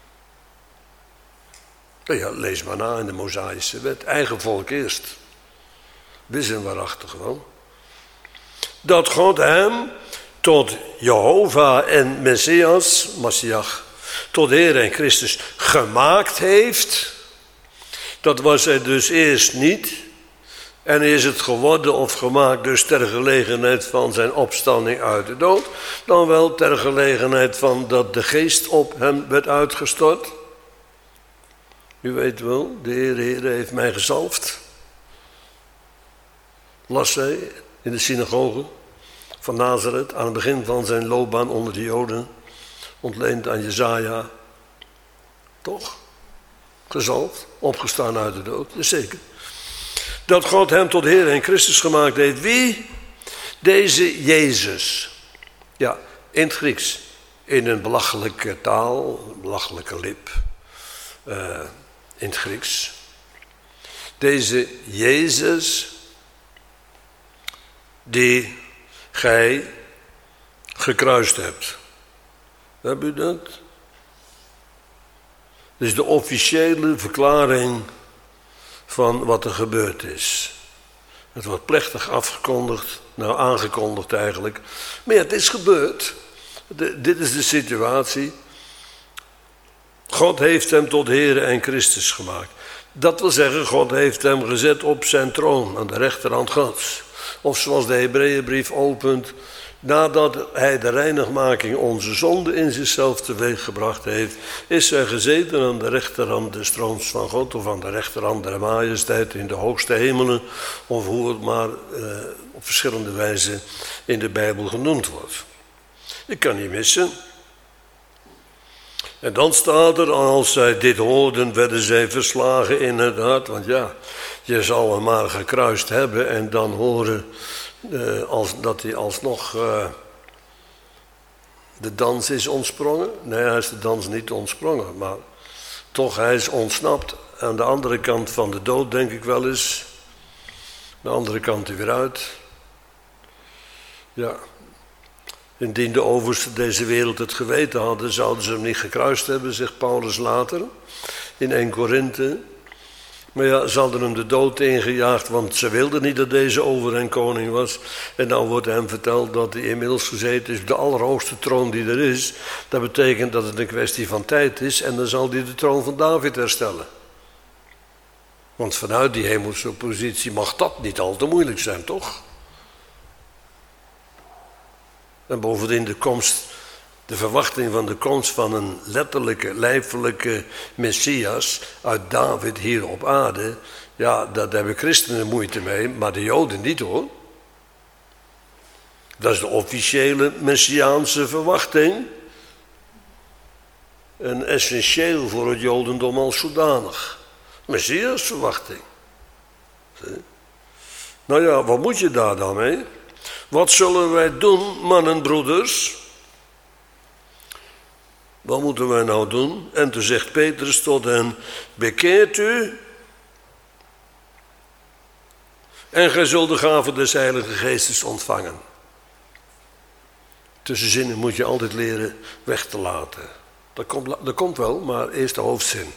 Ja, lees maar na in de Mosaïsche wet. Eigen volk eerst. Wis en waarachtig wel. Dat God hem tot Jehovah en Messias, Messiach, tot Heer en Christus gemaakt heeft. Dat was hij dus eerst niet. En is het geworden of gemaakt dus ter gelegenheid van zijn opstanding uit de dood. Dan wel ter gelegenheid van dat de geest op hem werd uitgestort. U weet wel, de Heer, Heer heeft mij gezalfd. Las hij in de synagoge van Nazareth aan het begin van zijn loopbaan onder de Joden. Ontleend aan Jesaja. Toch? Gezalfd, opgestaan uit de dood, zeker. Dat God hem tot Heer en Christus gemaakt heeft. Wie? Deze Jezus. Ja, in het Grieks. In een belachelijke taal, een belachelijke lip. Uh, in het Grieks. Deze Jezus, die gij gekruist hebt. Heb u dat? Dit is de officiële verklaring van wat er gebeurd is. Het wordt plechtig afgekondigd, nou aangekondigd eigenlijk. Maar ja, het is gebeurd. De, dit is de situatie. God heeft hem tot Heere en Christus gemaakt. Dat wil zeggen, God heeft hem gezet op zijn troon aan de rechterhand Gods. Of zoals de Hebreeënbrief opent, nadat hij de reinigmaking onze zonde in zichzelf teweeggebracht heeft, is hij gezeten aan de rechterhand des troons van God, of aan de rechterhand der majesteit in de hoogste hemelen, of hoe het maar uh, op verschillende wijzen in de Bijbel genoemd wordt. Ik kan niet missen. En dan staat er, als zij dit hoorden, werden zij verslagen in het hart. Want ja, je zal hem maar gekruist hebben en dan horen uh, als, dat hij alsnog uh, de dans is ontsprongen. Nee, hij is de dans niet ontsprongen, maar toch, hij is ontsnapt. Aan de andere kant van de dood, denk ik wel eens. De andere kant er weer uit. Ja. Indien de oversten deze wereld het geweten hadden, zouden ze hem niet gekruist hebben, zegt Paulus later in Eerste Korinthe. Maar ja, ze hadden hem de dood ingejaagd, want ze wilden niet dat deze over hen koning was. En dan wordt hem verteld dat hij inmiddels gezeten is op de allerhoogste troon die er is. Dat betekent dat het een kwestie van tijd is en dan zal hij de troon van David herstellen. Want vanuit die hemelse positie mag dat niet al te moeilijk zijn, toch? En bovendien de komst, de verwachting van de komst van een letterlijke, lijfelijke Messias uit David hier op aarde. Ja, daar hebben christenen moeite mee, maar de Joden niet hoor. Dat is de officiële Messiaanse verwachting. en essentieel voor het Jodendom als zodanig. Messiasverwachting. Nou ja, wat moet je daar dan mee? Wat zullen wij doen, mannen, broeders? Wat moeten wij nou doen? En toen zegt Petrus tot hen, bekeert u en gij zult de gave des Heilige Geestes ontvangen. Tussenzinnen moet je altijd leren weg te laten. Dat komt, dat komt wel, maar eerst de hoofdzin.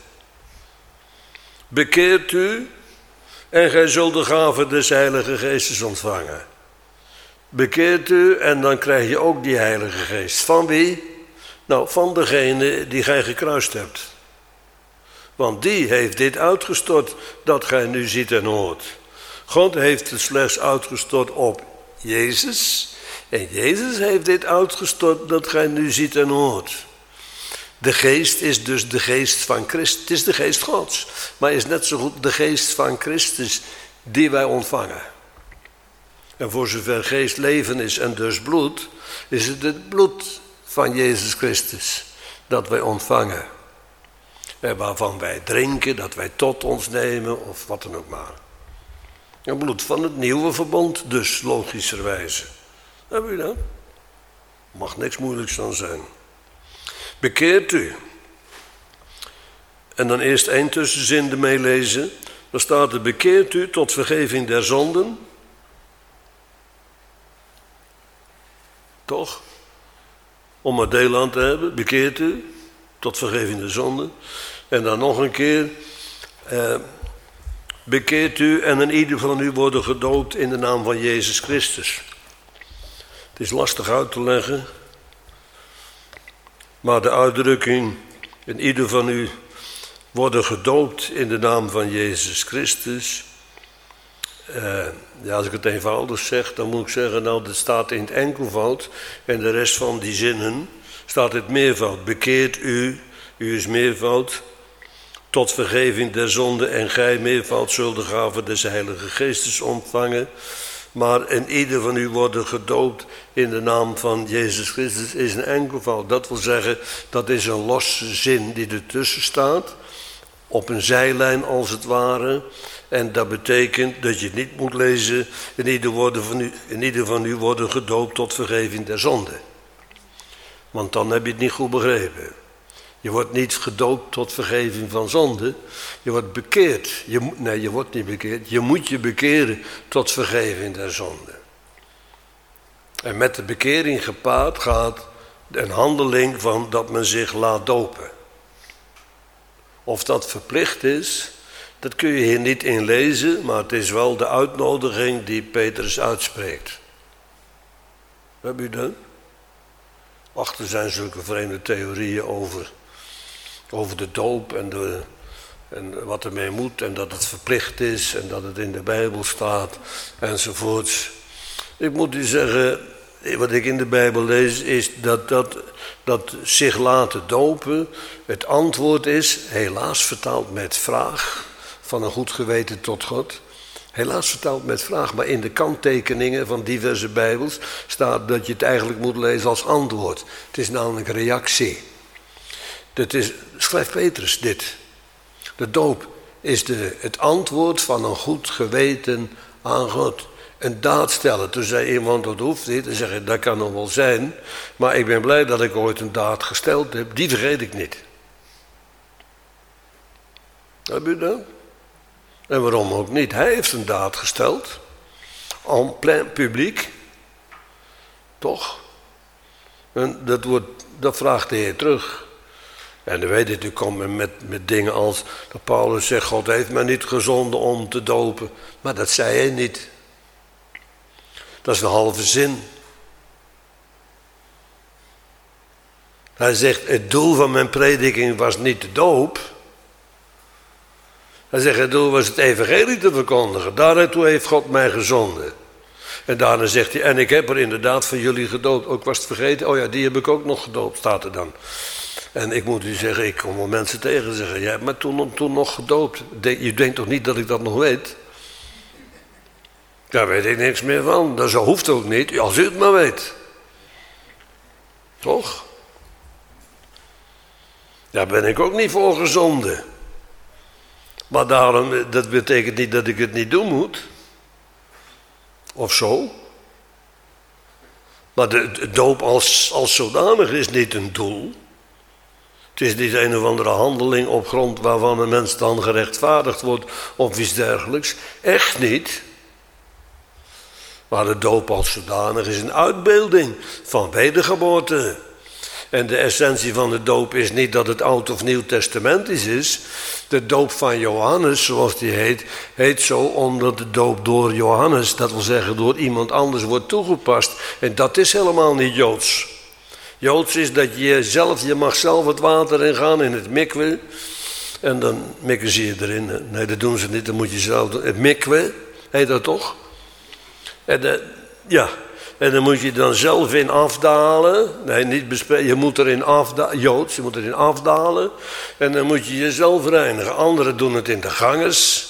Bekeert u en gij zult de gave des Heilige Geestes ontvangen. Bekeert u en dan krijg je ook die Heilige Geest. Van wie? Nou, van degene die gij gekruist hebt. Want die heeft dit uitgestort dat gij nu ziet en hoort. God heeft het slechts uitgestort op Jezus. En Jezus heeft dit uitgestort dat gij nu ziet en hoort. De geest is dus de geest van Christus. Het is de geest Gods. Maar is net zo goed de geest van Christus die wij ontvangen. En voor zover geest leven is en dus bloed, is het het bloed van Jezus Christus dat wij ontvangen. En waarvan wij drinken, dat wij tot ons nemen of wat dan ook maar. Het bloed van het nieuwe verbond dus, logischerwijze. Heb je dat? Mag niks moeilijks aan zijn. Bekeert u. En dan eerst één tussenzin ermee lezen. Dan staat er, bekeert u tot vergeving der zonden. Toch? Om er deel aan te hebben, bekeert u tot vergeving der zonden. En dan nog een keer, eh, bekeert u en een ieder van u worden gedoopt in de naam van Jezus Christus. Het is lastig uit te leggen, maar de uitdrukking, en ieder van u worden gedoopt in de naam van Jezus Christus. Uh, ja, als ik het eenvoudig zeg, dan moet ik zeggen, nou, dat staat in het enkelvoud. En de rest van die zinnen staat in het meervoud. Bekeert u, u is meervoud, tot vergeving der zonde. En gij, meervoud, zult de gave des Heilige Geestes ontvangen. Maar en ieder van u worden gedoopt in de naam van Jezus Christus is een enkelvoud. Dat wil zeggen, dat is een losse zin die ertussen staat. Op een zijlijn als het ware. En dat betekent dat je het niet moet lezen. In ieder, worden van u, in ieder van u worden gedoopt tot vergeving der zonde. Want dan heb je het niet goed begrepen. Je wordt niet gedoopt tot vergeving van zonde. Je wordt bekeerd. Je, nee, je wordt niet bekeerd. Je moet je bekeren tot vergeving der zonde. En met de bekering gepaard gaat een handeling van dat men zich laat dopen. Of dat verplicht is, dat kun je hier niet in lezen, maar het is wel de uitnodiging die Petrus uitspreekt. Heb je dat? Ach, er zijn zulke vreemde theorieën over, over de doop en, de, en wat ermee moet en dat het verplicht is en dat het in de Bijbel staat enzovoorts. Ik moet u zeggen, wat ik in de Bijbel lees is dat, dat, dat zich laten dopen, het antwoord is, helaas vertaald met vraag, van een goed geweten tot God. Helaas vertaald met vraag, maar in de kanttekeningen van diverse Bijbels staat dat je het eigenlijk moet lezen als antwoord. Het is namelijk reactie. Dat is, schrijft Petrus dit. De doop is de, het antwoord van een goed geweten aan God. Een daad stellen. Toen zei iemand, dat hoeft niet. Dan zeg je, dat kan nog wel zijn. Maar ik ben blij dat ik ooit een daad gesteld heb. Die vergeet ik niet. Heb je dat? En waarom ook niet? Hij heeft een daad gesteld. En plein publiek. Toch? En dat, wordt, dat vraagt de Heer terug. En dan weet je, u komt met, met dingen als dat Paulus zegt, God heeft mij niet gezonden om te dopen. Maar dat zei hij niet. Dat is een halve zin. Hij zegt, het doel van mijn prediking was niet de doop. Hij zegt, het doel was het evangelie te verkondigen. Daartoe heeft God mij gezonden. En daarna zegt hij, en ik heb er inderdaad van jullie gedoopt. Ook was het vergeten, oh ja, die heb ik ook nog gedoopt, staat er dan. En ik moet u zeggen, ik kom wel mensen tegen zeggen, jij hebt me toen, toen nog gedoopt. Je denkt toch niet dat ik dat nog weet? Daar weet ik niks meer van. Dat hoeft ook niet, als u het maar weet. Toch? Daar ben ik ook niet voor gezonden. Maar daarom, dat betekent niet dat ik het niet doen moet. Of zo. Maar de, de doop als, als zodanig is niet een doel. Het is niet een of andere handeling op grond waarvan een mens dan gerechtvaardigd wordt of iets dergelijks. Echt niet. Maar de doop als zodanig is een uitbeelding van wedergeboorte. En de essentie van de doop is niet dat het Oud of Nieuw Testamentisch is. De doop van Johannes, zoals die heet, heet zo omdat de doop door Johannes, dat wil zeggen door iemand anders, wordt toegepast. En dat is helemaal niet Joods. Joods is dat je zelf, je mag zelf het water ingaan in het mikwe. En dan mikken ze je erin. Nee, dat doen ze niet, dat moet je zelf doen. Het mikwe, heet dat toch? En de, ja, en dan moet je dan zelf in afdalen. Nee, niet bespreken. Je moet erin afdalen. Joods, je moet erin afdalen. En dan moet je jezelf reinigen. Anderen doen het in de ganges.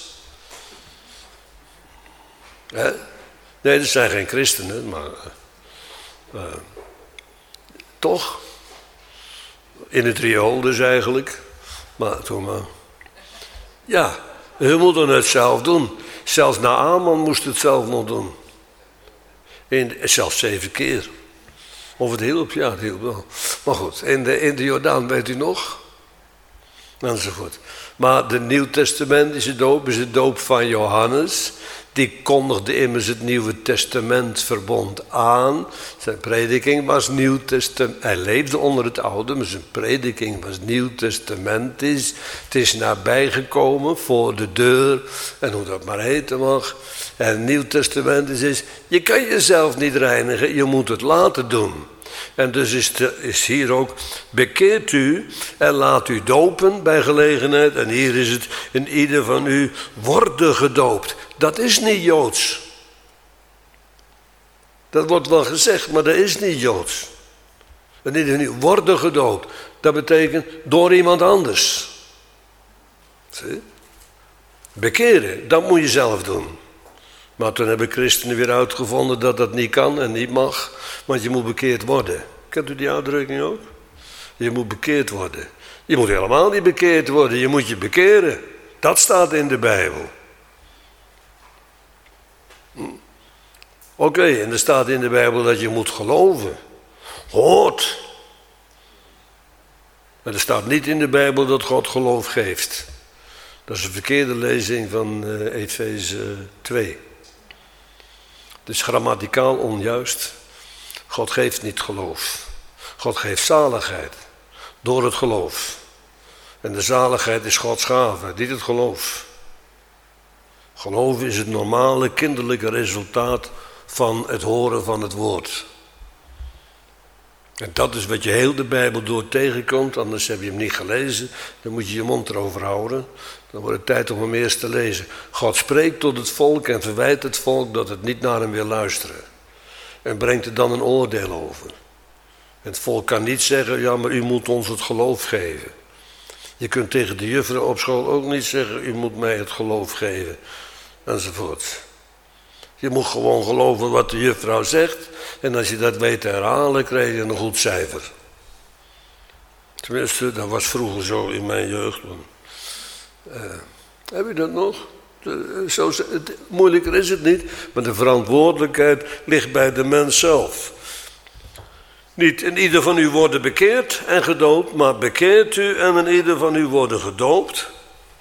Hè? Nee, dat zijn geen christenen, maar... Uh, toch? In het riool dus eigenlijk. Maar toen maar... Ja, we moeten het zelf doen. Zelfs Naaman moest het zelf nog doen. In, zelfs zeven keer. Of het hielp, ja, het hielp wel. Maar goed, in de, in de Jordaan weet u nog. Enzovoort. Maar de Nieuw-testamentische doop is de doop van Johannes. Die kondigde immers het Nieuwe Testamentverbond aan. Zijn prediking was Nieuw Testament. Hij leefde onder het Oude, maar zijn prediking was Nieuw Testamentisch. Het is nabijgekomen voor de deur. En hoe dat maar heten mag. En het Nieuw Testamentisch is, je kan jezelf niet reinigen, je moet het laten doen. En dus is, de, is hier ook, bekeert u en laat u dopen bij gelegenheid. En hier is het, in ieder van u worden gedoopt. Dat is niet Joods. Dat wordt wel gezegd, maar dat is niet Joods. En ieder van u worden gedoopt. Dat betekent door iemand anders. Zie? Bekeren, dat moet je zelf doen. Maar toen hebben christenen weer uitgevonden dat dat niet kan en niet mag. Want je moet bekeerd worden. Kent u die uitdrukking ook? Je moet bekeerd worden. Je moet helemaal niet bekeerd worden. Je moet je bekeren. Dat staat in de Bijbel. Hm. Oké, okay, en er staat in de Bijbel dat je moet geloven. Hoort. Maar er staat niet in de Bijbel dat God geloof geeft. Dat is een verkeerde lezing van uh, Efeze twee. Het is grammaticaal onjuist. God geeft niet geloof. God geeft zaligheid. Door het geloof. En de zaligheid is Gods gave, niet het geloof. Geloof is het normale kinderlijke resultaat van het horen van het woord. En dat is wat je heel de Bijbel door tegenkomt, anders heb je hem niet gelezen. Dan moet je je mond erover houden. Dan wordt het tijd om hem eerst te lezen. God spreekt tot het volk en verwijt het volk dat het niet naar hem wil luisteren. En brengt er dan een oordeel over. En het volk kan niet zeggen, ja, maar u moet ons het geloof geven. Je kunt tegen de jufferen op school ook niet zeggen, u moet mij het geloof geven. Enzovoort. Je moet gewoon geloven wat de juffrouw zegt. En als je dat weet te herhalen, krijg je een goed cijfer. Tenminste, dat was vroeger zo in mijn jeugd. Uh, heb je dat nog? De, zo, het, moeilijker is het niet, maar de verantwoordelijkheid ligt bij de mens zelf. Niet in ieder van u worden bekeerd en gedoopt, maar bekeert u en in ieder van u worden gedoopt.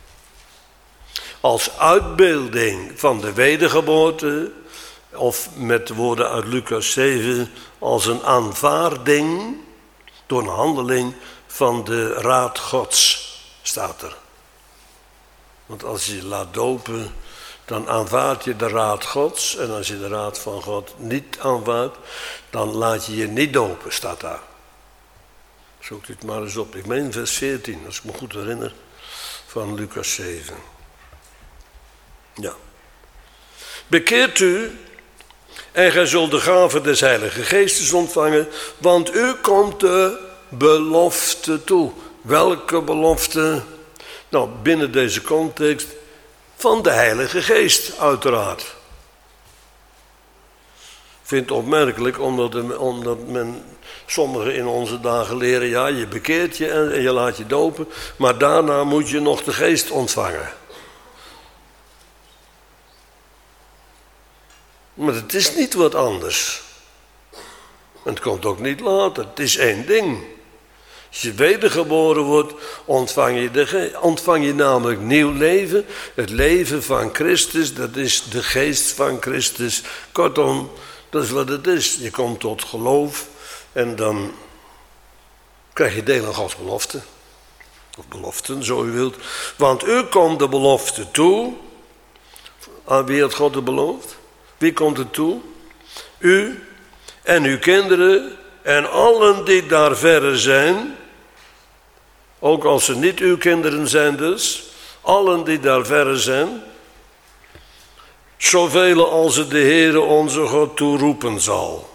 Als uitbeelding van de wedergeboorte, of met de woorden uit Lucas zeven, als een aanvaarding door een handeling van de raad Gods, staat er. Want als je je laat dopen, dan aanvaard je de raad Gods. En als je de raad van God niet aanvaardt, dan laat je je niet dopen, staat daar. Zoekt u het maar eens op. Ik meen vers veertien, als ik me goed herinner, van Lucas zeven. Ja. Bekeert u en gij zult de gave des Heilige Geestes ontvangen, want u komt de belofte toe. Welke belofte? Nou, binnen deze context van de Heilige Geest, uiteraard. vind het opmerkelijk, omdat, de, omdat men sommigen in onze dagen leren, ja, je bekeert je en, en je laat je dopen, maar daarna moet je nog de geest ontvangen. Maar het is niet wat anders. En het komt ook niet later, het is één ding. Als je wedergeboren wordt, ontvang je, de, ontvang je namelijk nieuw leven. Het leven van Christus, dat is de geest van Christus. Kortom, dat is wat het is. Je komt tot geloof en dan krijg je deel aan Gods belofte. Of beloften, zo u wilt. Want u komt de belofte toe. Aan wie had God het beloofd? Wie komt het toe? U en uw kinderen en allen die daar verre zijn. Ook als ze niet uw kinderen zijn dus. Allen die daar verre zijn. Zoveel als het de Heere onze God toeroepen zal.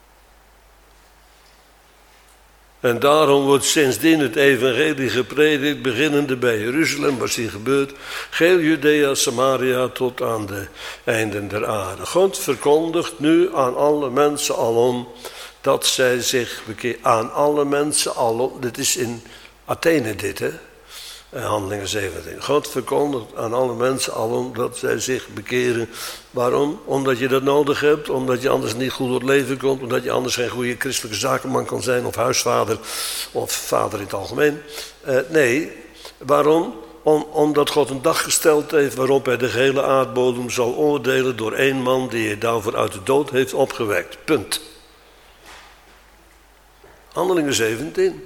En daarom wordt sindsdien het evangelie gepredikt, beginnende bij Jeruzalem, was hier gebeurd, geheel Judea, Samaria tot aan de einden der aarde. God verkondigt nu aan alle mensen alom dat zij zich bekeren. Aan alle mensen alom, dit is in Athene dit, hè? Handelingen zeventien. God verkondigt aan alle mensen alom dat zij zich bekeren. Waarom? Omdat je dat nodig hebt, omdat je anders niet goed door het leven komt, omdat je anders geen goede christelijke zakenman kan zijn, of huisvader, of vader in het algemeen. Uh, nee, waarom? Om, omdat God een dag gesteld heeft waarop hij de gehele aardbodem zal oordelen door één man die hij daarvoor uit de dood heeft opgewekt. Punt. Handelingen zeventien.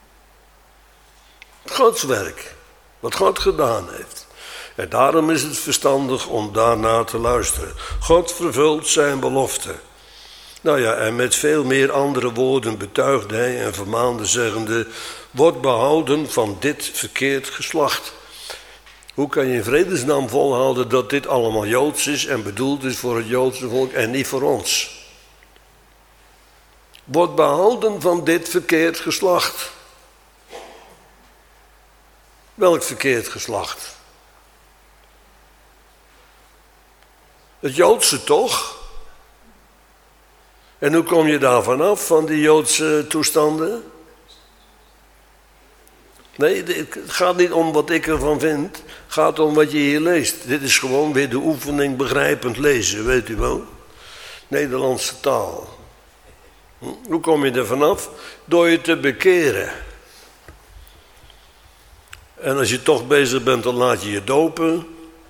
Gods werk, wat God gedaan heeft. En daarom is het verstandig om daarna te luisteren. God vervult zijn belofte. Nou ja, en met veel meer andere woorden betuigde hij en vermaande zeggende, word behouden van dit verkeerd geslacht. Hoe kan je in vredesnaam volhouden dat dit allemaal Joods is en bedoeld is voor het Joodse volk en niet voor ons? Word behouden van dit verkeerd geslacht. Welk verkeerd geslacht? Het Joodse toch? En hoe kom je daar vanaf, van die Joodse toestanden? Nee, het gaat niet om wat ik ervan vind. Het gaat om wat je hier leest. Dit is gewoon weer de oefening begrijpend lezen, weet u wel. Nederlandse taal. Hoe kom je er vanaf? Door je te bekeren. En als je toch bezig bent, dan laat je je dopen.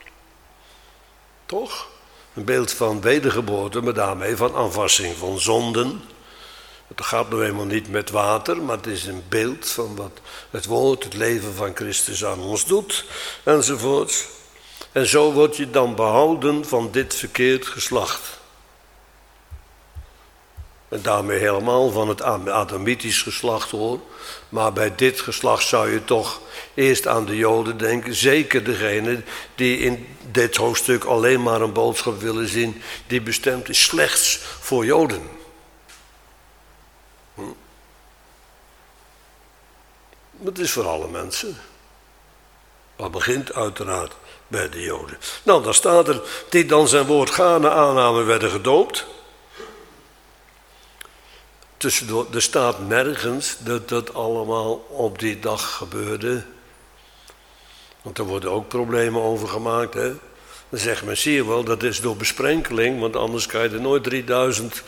Toch? Een beeld van wedergeboorte, maar daarmee van aanvassing van zonden. Het gaat nou eenmaal niet met water, maar het is een beeld van wat het woord, het leven van Christus aan ons doet, enzovoort. En zo word je dan behouden van dit verkeerd geslacht. En daarmee helemaal van het Adamitisch geslacht hoor. Maar bij dit geslacht zou je toch eerst aan de Joden denken. Zeker degene die in dit hoofdstuk alleen maar een boodschap willen zien die bestemd is slechts voor Joden. Hm? Het is voor alle mensen. Dat begint uiteraard bij de Joden. Nou, dan staat er, die dan zijn woord gaarne aannamen werden gedoopt. Tussendoor, er staat nergens dat dat allemaal op die dag gebeurde. Want er worden ook problemen over gemaakt. Hè? Dan zegt men, zie je wel, dat is door besprenkeling. Want anders kan je er nooit drieduizend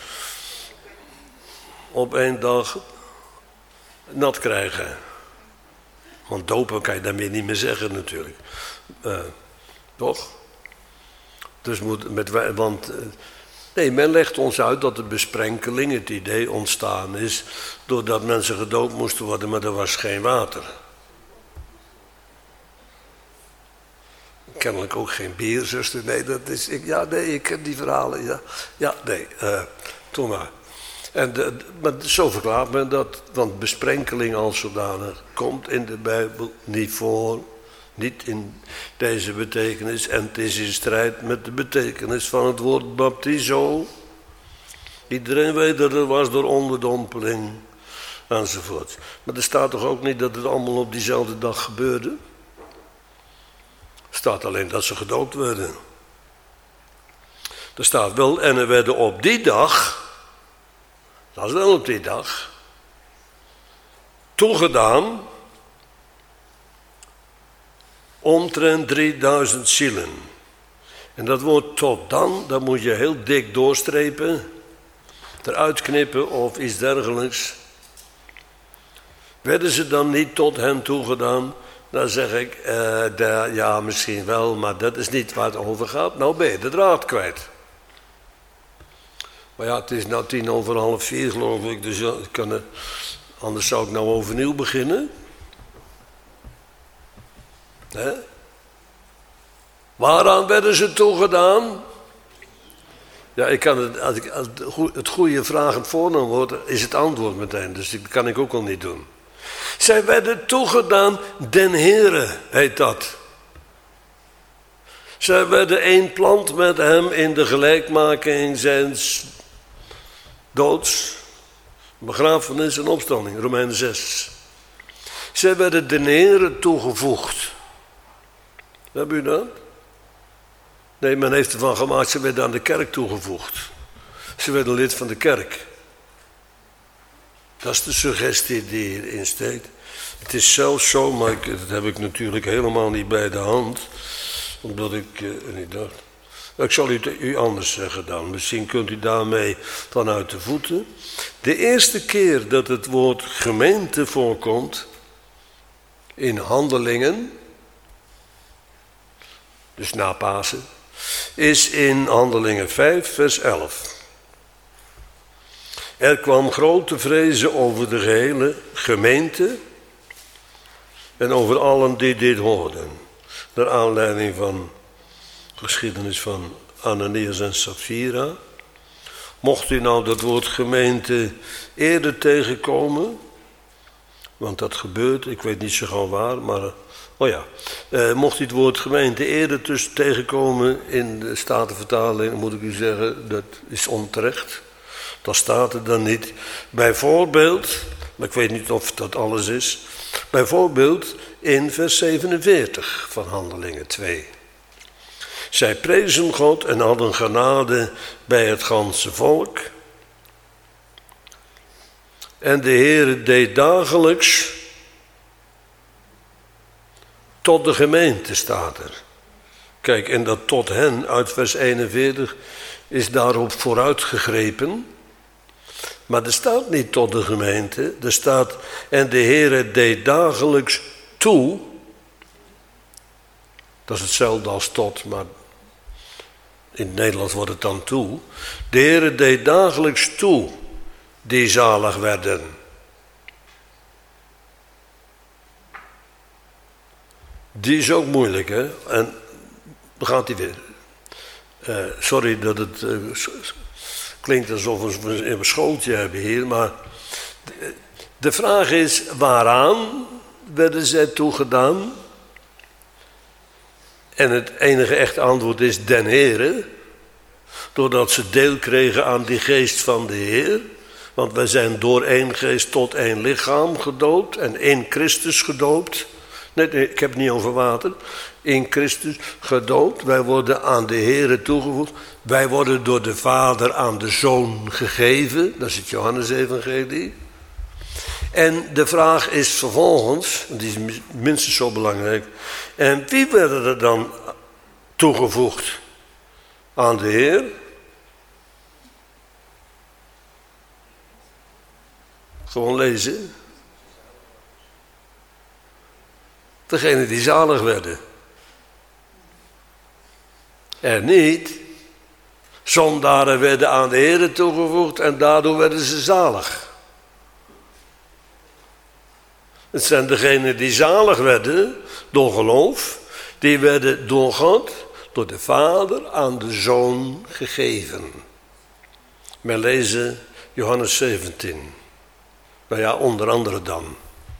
op één dag nat krijgen. Want dopen kan je daarmee niet meer zeggen natuurlijk. Uh, toch? Dus moet met, want... Uh, Nee, men legt ons uit dat de besprenkeling, het idee ontstaan is doordat mensen gedoopt moesten worden, maar er was geen water. Kennelijk ook geen bier, zuster. Nee, dat is, ik, ja, nee, ik ken die verhalen. Ja, ja nee, uh, toen maar. En de, maar zo verklaart men dat, want besprenkeling als zodanig komt in de Bijbel niet voor. Niet in deze betekenis. En het is in strijd met de betekenis van het woord baptizo. Iedereen weet dat het was door onderdompeling. Enzovoort. Maar er staat toch ook niet dat het allemaal op diezelfde dag gebeurde? Er staat alleen dat ze gedoopt werden. Er staat wel, en er werden op die dag, dat is wel op die dag, toegedaan omtrent drieduizend zielen. En dat woord tot dan, dat moet je heel dik doorstrepen, eruit knippen of iets dergelijks. Werden ze dan niet tot hen toegedaan? Dan zeg ik, uh, de, ja misschien wel, maar dat is niet waar het over gaat. Nou ben je de draad kwijt. Maar ja, het is nou tien over half vier geloof ik, dus ja, kan er, anders zou ik nou overnieuw beginnen. Hè? Waaraan werden ze toegedaan? Ja, ik kan het, als ik als het goede vragend voornaam wordt, is het antwoord meteen. Dus dat kan ik ook al niet doen. Zij werden toegedaan den Heere, heet dat. Zij werden één plant met hem in de gelijkmaking zijns doods, begrafenis en opstanding, Romeinen zes. Zij werden den Heere toegevoegd. Heb u dat? Nee, men heeft ervan gemaakt, ze werden aan de kerk toegevoegd. Ze werden lid van de kerk. Dat is de suggestie die hierin steekt. Het is zelfs zo, maar ik, dat heb ik natuurlijk helemaal niet bij de hand. Omdat ik uh, niet dacht. Ik zal u, u anders zeggen dan. Misschien kunt u daarmee vanuit de voeten. De eerste keer dat het woord gemeente voorkomt in Handelingen, dus na Pasen, is in Handelingen vijf, vers elf. Er kwam grote vrezen over de gehele gemeente en over allen die dit hoorden. Naar aanleiding van de geschiedenis van Ananias en Sapphira. Mocht u nou dat woord gemeente eerder tegenkomen, want dat gebeurt, ik weet niet zo gauw waar, maar oh ja, eh, mocht u het woord gemeente eerder tussen tegenkomen in de Statenvertaling, moet ik u zeggen, dat is onterecht. Dat staat er dan niet. Bijvoorbeeld, maar ik weet niet of dat alles is, bijvoorbeeld in vers zevenenveertig van Handelingen twee. Zij prezen God en hadden genade bij het ganse volk. En de Heere deed dagelijks tot de gemeente, staat er. Kijk, en dat tot hen uit vers eenenveertig is daarop vooruitgegrepen. Maar er staat niet tot de gemeente. Er staat, en de Heere deed dagelijks toe. Dat is hetzelfde als tot, maar in het Nederlands wordt het dan toe. De Heere deed dagelijks toe die zalig werden. Die is ook moeilijk, hè? En dan gaat hij weer. Uh, sorry dat het uh, klinkt alsof we een schooltje hebben hier, maar de, de vraag is, waaraan werden zij toegedaan? En het enige echte antwoord is den Heere, doordat ze deel kregen aan die geest van de Heer. Want wij zijn door één geest tot één lichaam gedoopt en in Christus gedoopt. Nee, nee, ik heb het niet over water. In Christus gedoopt. Wij worden aan de Heere toegevoegd. Wij worden door de Vader aan de Zoon gegeven. Dat is het Johannes-evangelie. En de vraag is vervolgens, die is minstens zo belangrijk. En wie werden er dan toegevoegd aan de Heer? Gewoon lezen. Degene die zalig werden. Er niet. Zondaren werden aan de Heer toegevoegd en daardoor werden ze zalig. Het zijn degenen die zalig werden door geloof. Die werden door God, door de Vader aan de Zoon gegeven. Wij lezen Johannes zeventien. Nou ja, onder andere dan.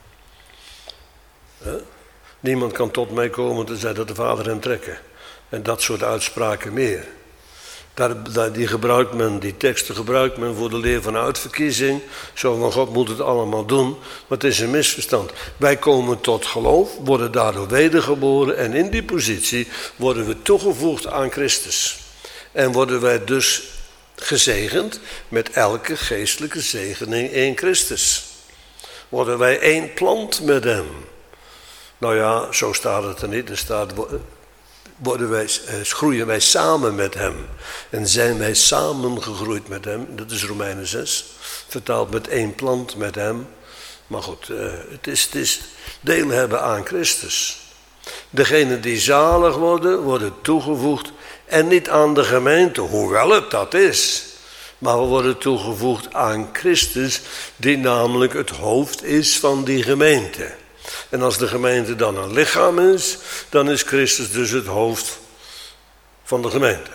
He? Niemand kan tot mij komen tenzij dat de Vader hem trekken. En dat soort uitspraken meer. Daar, daar, die, gebruikt men, die teksten gebruikt men voor de leer van uitverkiezing. Zo van God moet het allemaal doen. Maar het is een misverstand. Wij komen tot geloof, worden daardoor wedergeboren. En in die positie worden we toegevoegd aan Christus. En worden wij dus gezegend met elke geestelijke zegening in Christus. Worden wij één plant met hem. Nou ja, zo staat het er niet. Er staat, worden wij, groeien wij samen met hem. En zijn wij samen gegroeid met hem. Dat is Romeinen zes. Vertaald met één plant met hem. Maar goed, het is, het is deel hebben aan Christus. Degenen die zalig worden, worden toegevoegd. En niet aan de gemeente, hoewel het dat is. Maar we worden toegevoegd aan Christus, die namelijk het hoofd is van die gemeente. En als de gemeente dan een lichaam is, dan is Christus dus het hoofd van de gemeente.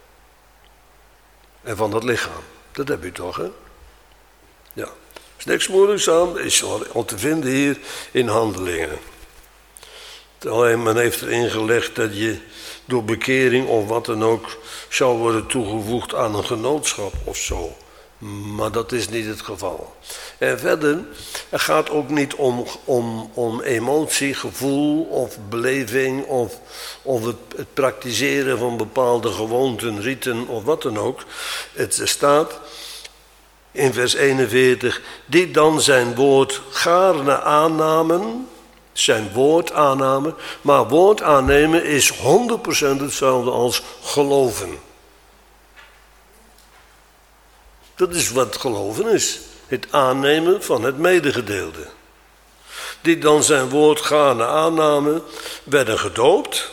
En van dat lichaam. Dat heb je toch, hè? Ja. Er is niks moeilijks aan, is al te vinden hier in Handelingen. Alleen men heeft erin gelegd dat je door bekering of wat dan ook zou worden toegevoegd aan een genootschap of zo. Maar dat is niet het geval. En verder, het gaat ook niet om, om, om emotie, gevoel of beleving of, of het, het praktiseren van bepaalde gewoonten, riten of wat dan ook. Het staat in vers eenenveertig, die dan zijn woord gaarne aannamen, zijn woord aannamen, maar woord aannemen is honderd procent hetzelfde als geloven. Dat is wat geloven is. Het aannemen van het medegedeelde. Die dan zijn woord gaarne aannamen, werden gedoopt.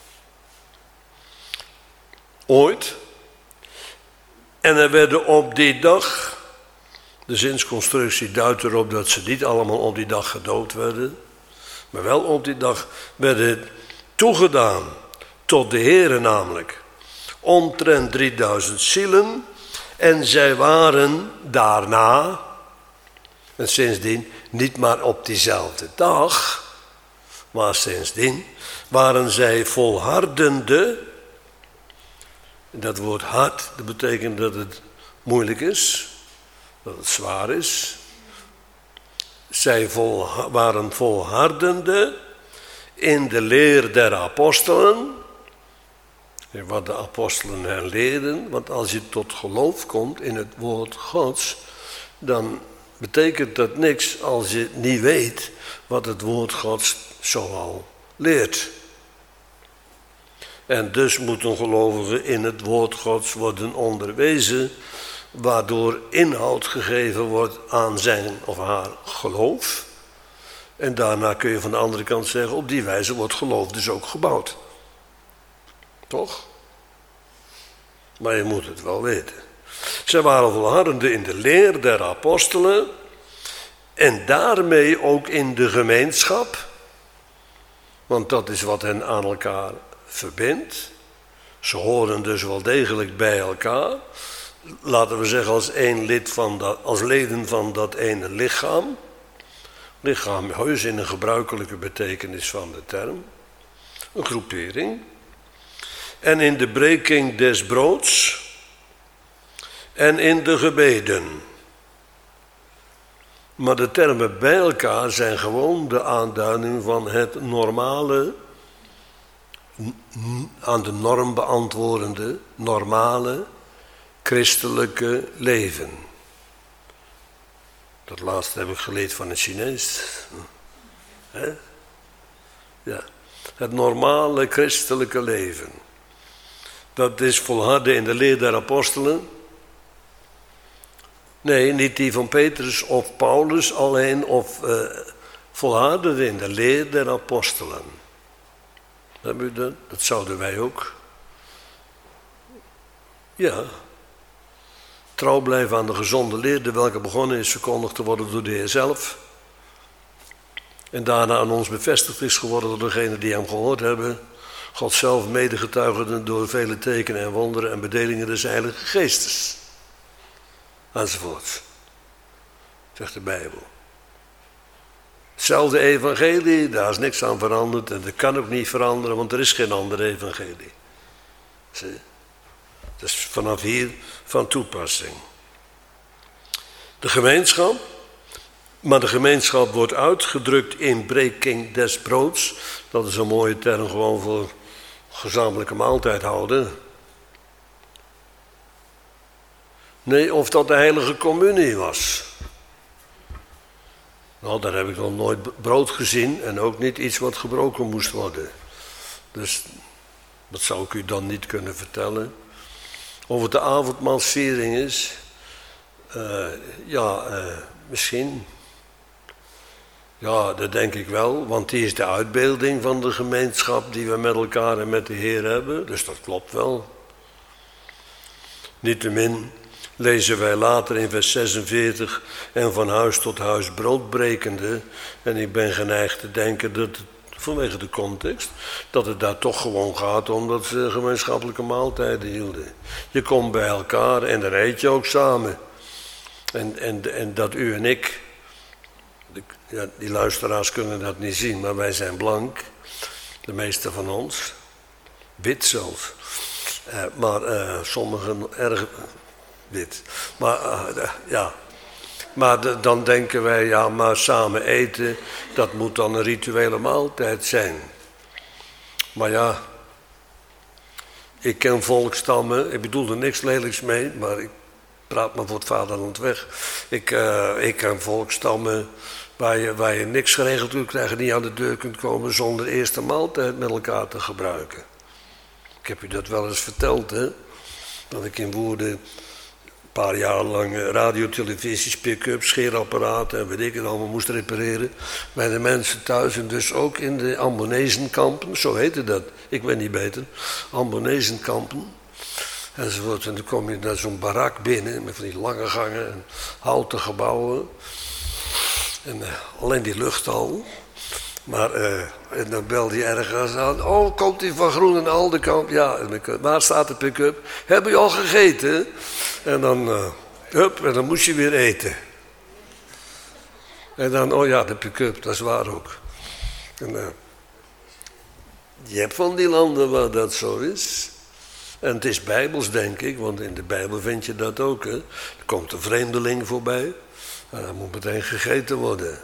Ooit. En er werden op die dag, de zinsconstructie duidt erop dat ze niet allemaal op die dag gedoopt werden. Maar wel op die dag werden toegedaan tot de Heere namelijk. Omtrent drieduizend zielen. En zij waren daarna, en sindsdien, niet maar op diezelfde dag, maar sindsdien waren zij volhardende. Dat woord hard, dat betekent dat het moeilijk is, dat het zwaar is. Zij vol, waren volhardende in de leer der apostelen. Wat de apostelen hen leerden. Want als je tot geloof komt in het woord Gods, dan betekent dat niks als je niet weet wat het woord Gods zoal leert. En dus moet een gelovige in het woord Gods worden onderwezen, waardoor inhoud gegeven wordt aan zijn of haar geloof. En daarna kun je van de andere kant zeggen, op die wijze wordt geloof dus ook gebouwd. Toch? Maar je moet het wel weten. Zij waren volhardende in de leer der apostelen en daarmee ook in de gemeenschap. Want dat is wat hen aan elkaar verbindt. Ze horen dus wel degelijk bij elkaar. Laten we zeggen als, één lid van dat, als leden van dat ene lichaam. Lichaam heus in een gebruikelijke betekenis van de term. Een groepering. En in de breking des broods. En in de gebeden. Maar de termen bij elkaar zijn gewoon de aanduiding van het normale, aan de norm beantwoordende, normale, christelijke leven. Dat laatste heb ik geleerd van het Chinees. He? Ja. Het normale christelijke leven. Dat is volharden in de leer der apostelen. Nee, niet die van Petrus of Paulus alleen, of uh, volharden in de leer der apostelen. Heb u dat? Dat zouden wij ook. Ja. Trouw blijven aan de gezonde leer, de welke begonnen is verkondigd te worden door de Heer zelf. En daarna aan ons bevestigd is geworden door degenen die hem gehoord hebben. God zelf medegetuigde door vele tekenen en wonderen en bedelingen des Heilige Geestes. Enzovoort. Zegt de Bijbel. Hetzelfde evangelie, daar is niks aan veranderd en dat kan ook niet veranderen, want er is geen ander evangelie. Zie? Dat is vanaf hier van toepassing. De gemeenschap, maar de gemeenschap wordt uitgedrukt in breking des broods. Dat is een mooie term gewoon voor gezamenlijke maaltijd houden. Nee, of dat de heilige communie was. Nou, daar heb ik nog nooit brood gezien en ook niet iets wat gebroken moest worden. Dus dat zou ik u dan niet kunnen vertellen. Of het de avondmaalsviering is, uh, ja, uh, misschien. Ja, dat denk ik wel, want die is de uitbeelding van de gemeenschap die we met elkaar en met de Heer hebben. Dus dat klopt wel. Niettemin lezen wij later in vers zesenveertig, en van huis tot huis brood brekende. En ik ben geneigd te denken dat het, vanwege de context, dat het daar toch gewoon gaat om dat ze gemeenschappelijke maaltijden hielden. Je komt bij elkaar en dan eet je ook samen. En, en, en dat u en ik, de, ja, die luisteraars kunnen dat niet zien, maar wij zijn blank, de meeste van ons, wit zelfs. Uh, maar uh, sommigen erg wit. Maar uh, ja, maar de, dan denken wij, ja, maar samen eten, dat moet dan een rituele maaltijd zijn. Maar ja, ik ken volkstammen, ik bedoel er niks lelijks mee, maar ik praat maar voor het vaderland weg. Ik, uh, ik ken volkstammen waar je, waar je niks geregeld kunt krijgen, niet aan de deur kunt komen zonder eerst een maaltijd met elkaar te gebruiken. Ik heb u dat wel eens verteld, hè. Dat ik in Woerden een paar jaar lang radio, televisies, pick-up, scheerapparaten en weet ik het allemaal moest repareren. Bij de mensen thuis en dus ook in de Ambonezenkampen, zo heette dat. Ik weet niet beter. Ambonezenkampen. Enzovoort. En dan kom je naar zo'n barak binnen met van die lange gangen en houten gebouwen. En uh, alleen die luchthal. Maar uh, en dan belde je ergens aan. Oh, komt die van Groen en Aldenkamp? Ja, en dan, waar staat de pick-up? Hebben je al gegeten? En dan, uh, hup, en dan moest je weer eten. En dan, oh ja, de pick-up, dat is waar ook. En, uh, je hebt van die landen waar dat zo is. En het is bijbels, denk ik, want in de Bijbel vind je dat ook. Hè? Er komt een vreemdeling voorbij. En dan moet meteen gegeten worden.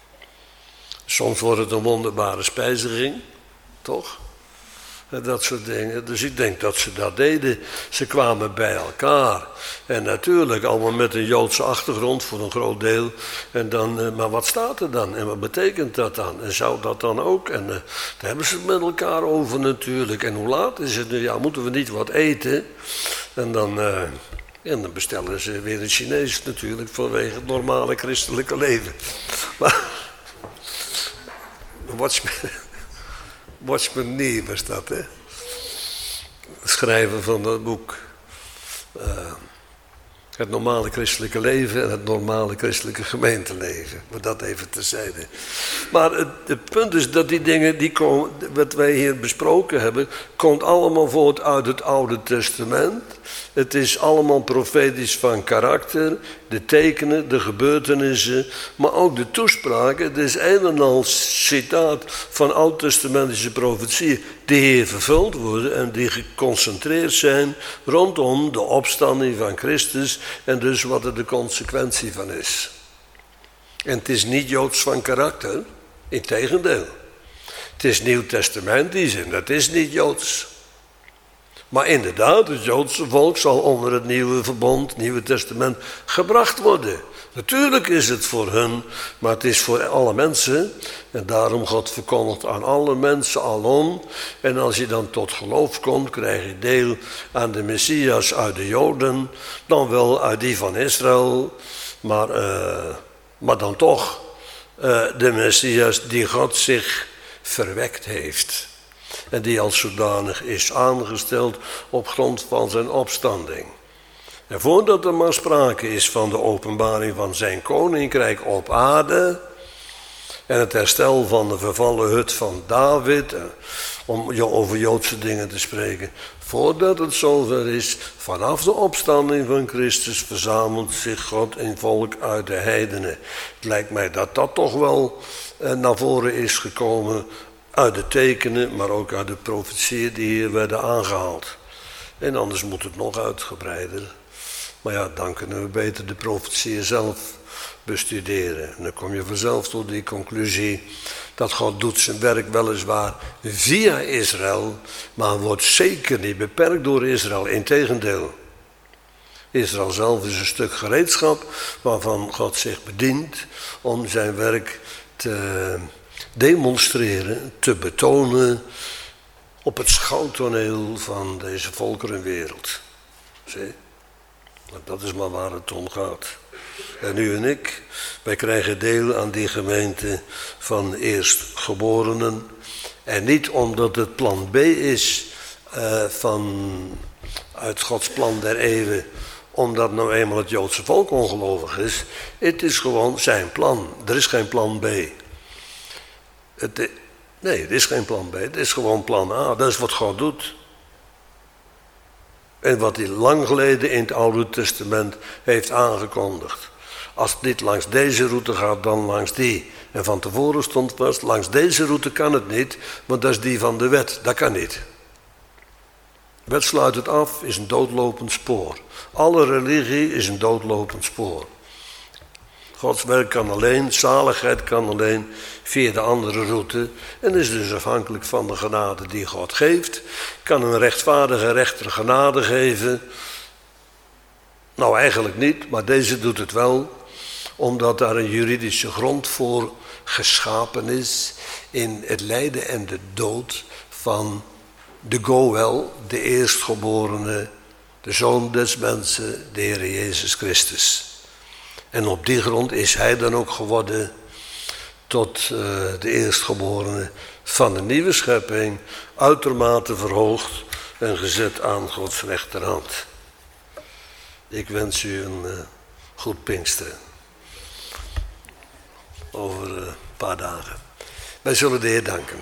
Soms wordt het een wonderbare spijziging, toch? En dat soort dingen. Dus ik denk dat ze dat deden. Ze kwamen bij elkaar. En natuurlijk allemaal met een Joodse achtergrond voor een groot deel. En dan, maar wat staat er dan? En wat betekent dat dan? En zou dat dan ook? En uh, daar hebben ze het met elkaar over natuurlijk. En hoe laat is het nu? Ja, moeten we niet wat eten? En dan... Uh, En dan bestellen ze weer een Chinees natuurlijk vanwege het normale christelijke leven. Maar Watchman, Watchman Nee was dat, hè? Het schrijver van dat boek. Uh, het normale christelijke leven en het normale christelijke gemeenteleven. Maar dat even terzijde. Maar het, het punt is dat die dingen, die komen, wat wij hier besproken hebben, komt allemaal voort uit het Oude Testament. Het is allemaal profetisch van karakter, de tekenen, de gebeurtenissen, maar ook de toespraken. Het is een en al citaat van oud-testamentische profetieën die hier vervuld worden en die geconcentreerd zijn rondom de opstanding van Christus en dus wat er de consequentie van is. En het is niet Joods van karakter, integendeel. Het is Nieuw-testamentisch en dat is niet Joods. Maar inderdaad, het Joodse volk zal onder het nieuwe verbond, het nieuwe testament, gebracht worden. Natuurlijk is het voor hun, maar het is voor alle mensen. En daarom God verkondigt aan alle mensen alom. En als je dan tot geloof komt, krijg je deel aan de Messias uit de Joden. Dan wel uit die van Israël, maar, uh, maar dan toch uh, de Messias die God zich verwekt heeft. En die als zodanig is aangesteld op grond van zijn opstanding. En voordat er maar sprake is van de openbaring van zijn koninkrijk op aarde en het herstel van de vervallen hut van David, om over Joodse dingen te spreken, voordat het zover is, vanaf de opstanding van Christus verzamelt zich God een volk uit de heidenen. Het lijkt mij dat dat toch wel naar voren is gekomen uit de tekenen, maar ook uit de profetieën die hier werden aangehaald. En anders moet het nog uitgebreider. Maar ja, dan kunnen we beter de profetieën zelf bestuderen. En dan kom je vanzelf tot die conclusie dat God doet zijn werk weliswaar via Israël, maar wordt zeker niet beperkt door Israël. Integendeel. Israël zelf is een stuk gereedschap waarvan God zich bedient om zijn werk te demonstreren, te betonen op het schouwtoneel van deze volkerenwereld. Zie? Dat is maar waar het om gaat. En u en ik, wij krijgen deel aan die gemeente van eerstgeborenen. En niet omdat het plan B is uh, van, uit Gods plan der eeuwen, omdat nou eenmaal het Joodse volk ongelovig is. Het is gewoon zijn plan. Er is geen plan B. Het, nee, het is geen plan B. Het is gewoon plan A. Dat is wat God doet. En wat hij lang geleden in het Oude Testament heeft aangekondigd. Als het niet langs deze route gaat, dan langs die. En van tevoren stond vast, langs deze route kan het niet, want dat is die van de wet. Dat kan niet. De wet sluit het af, is een doodlopend spoor. Alle religie is een doodlopend spoor. Gods werk kan alleen, zaligheid kan alleen via de andere route. En is dus afhankelijk van de genade die God geeft. Kan een rechtvaardige rechter genade geven? Nou, eigenlijk niet, maar deze doet het wel. Omdat daar een juridische grond voor geschapen is in het lijden en de dood van de Goël, de eerstgeborene, de Zoon des mensen, de Heer Jezus Christus. En op die grond is hij dan ook geworden tot uh, de eerstgeborene van de nieuwe schepping, uitermate verhoogd en gezet aan Gods rechterhand. Ik wens u een uh, goed Pinksteren. Over uh, een paar dagen. Wij zullen de Heer danken.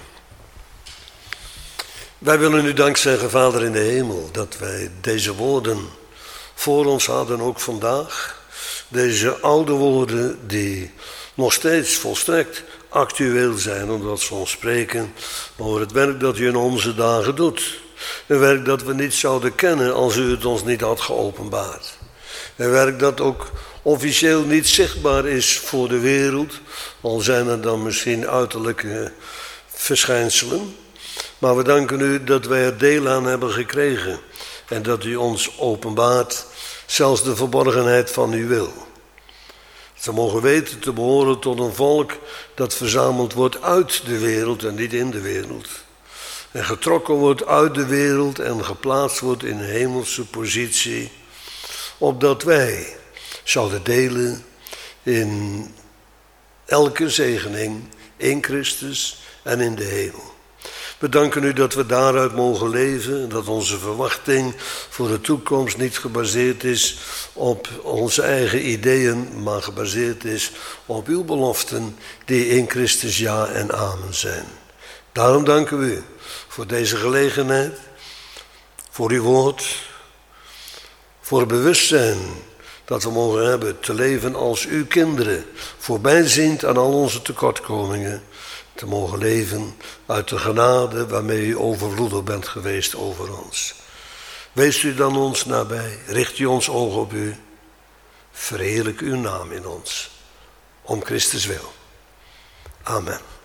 Wij willen u dank zeggen, Vader in de hemel, dat wij deze woorden voor ons hadden, ook vandaag. Deze oude woorden die nog steeds volstrekt actueel zijn, omdat ze ons spreken over het werk dat u in onze dagen doet. Een werk dat we niet zouden kennen als u het ons niet had geopenbaard. Een werk dat ook officieel niet zichtbaar is voor de wereld, al zijn er dan misschien uiterlijke verschijnselen. Maar we danken u dat wij er deel aan hebben gekregen en dat u ons openbaart zelfs de verborgenheid van uw wil. Ze mogen weten te behoren tot een volk dat verzameld wordt uit de wereld en niet in de wereld. En getrokken wordt uit de wereld en geplaatst wordt in een hemelse positie, opdat wij zouden delen in elke zegening in Christus en in de hemel. We danken u dat we daaruit mogen leven, dat onze verwachting voor de toekomst niet gebaseerd is op onze eigen ideeën, maar gebaseerd is op uw beloften die in Christus ja en amen zijn. Daarom danken we u voor deze gelegenheid, voor uw woord, voor het bewustzijn dat we mogen hebben te leven als uw kinderen, voorbijziend aan al onze tekortkomingen, te mogen leven uit de genade waarmee u overvloedig bent geweest over ons. Wees u dan ons nabij, richt u ons oog op u, verheerlijk uw naam in ons, om Christus wil. Amen.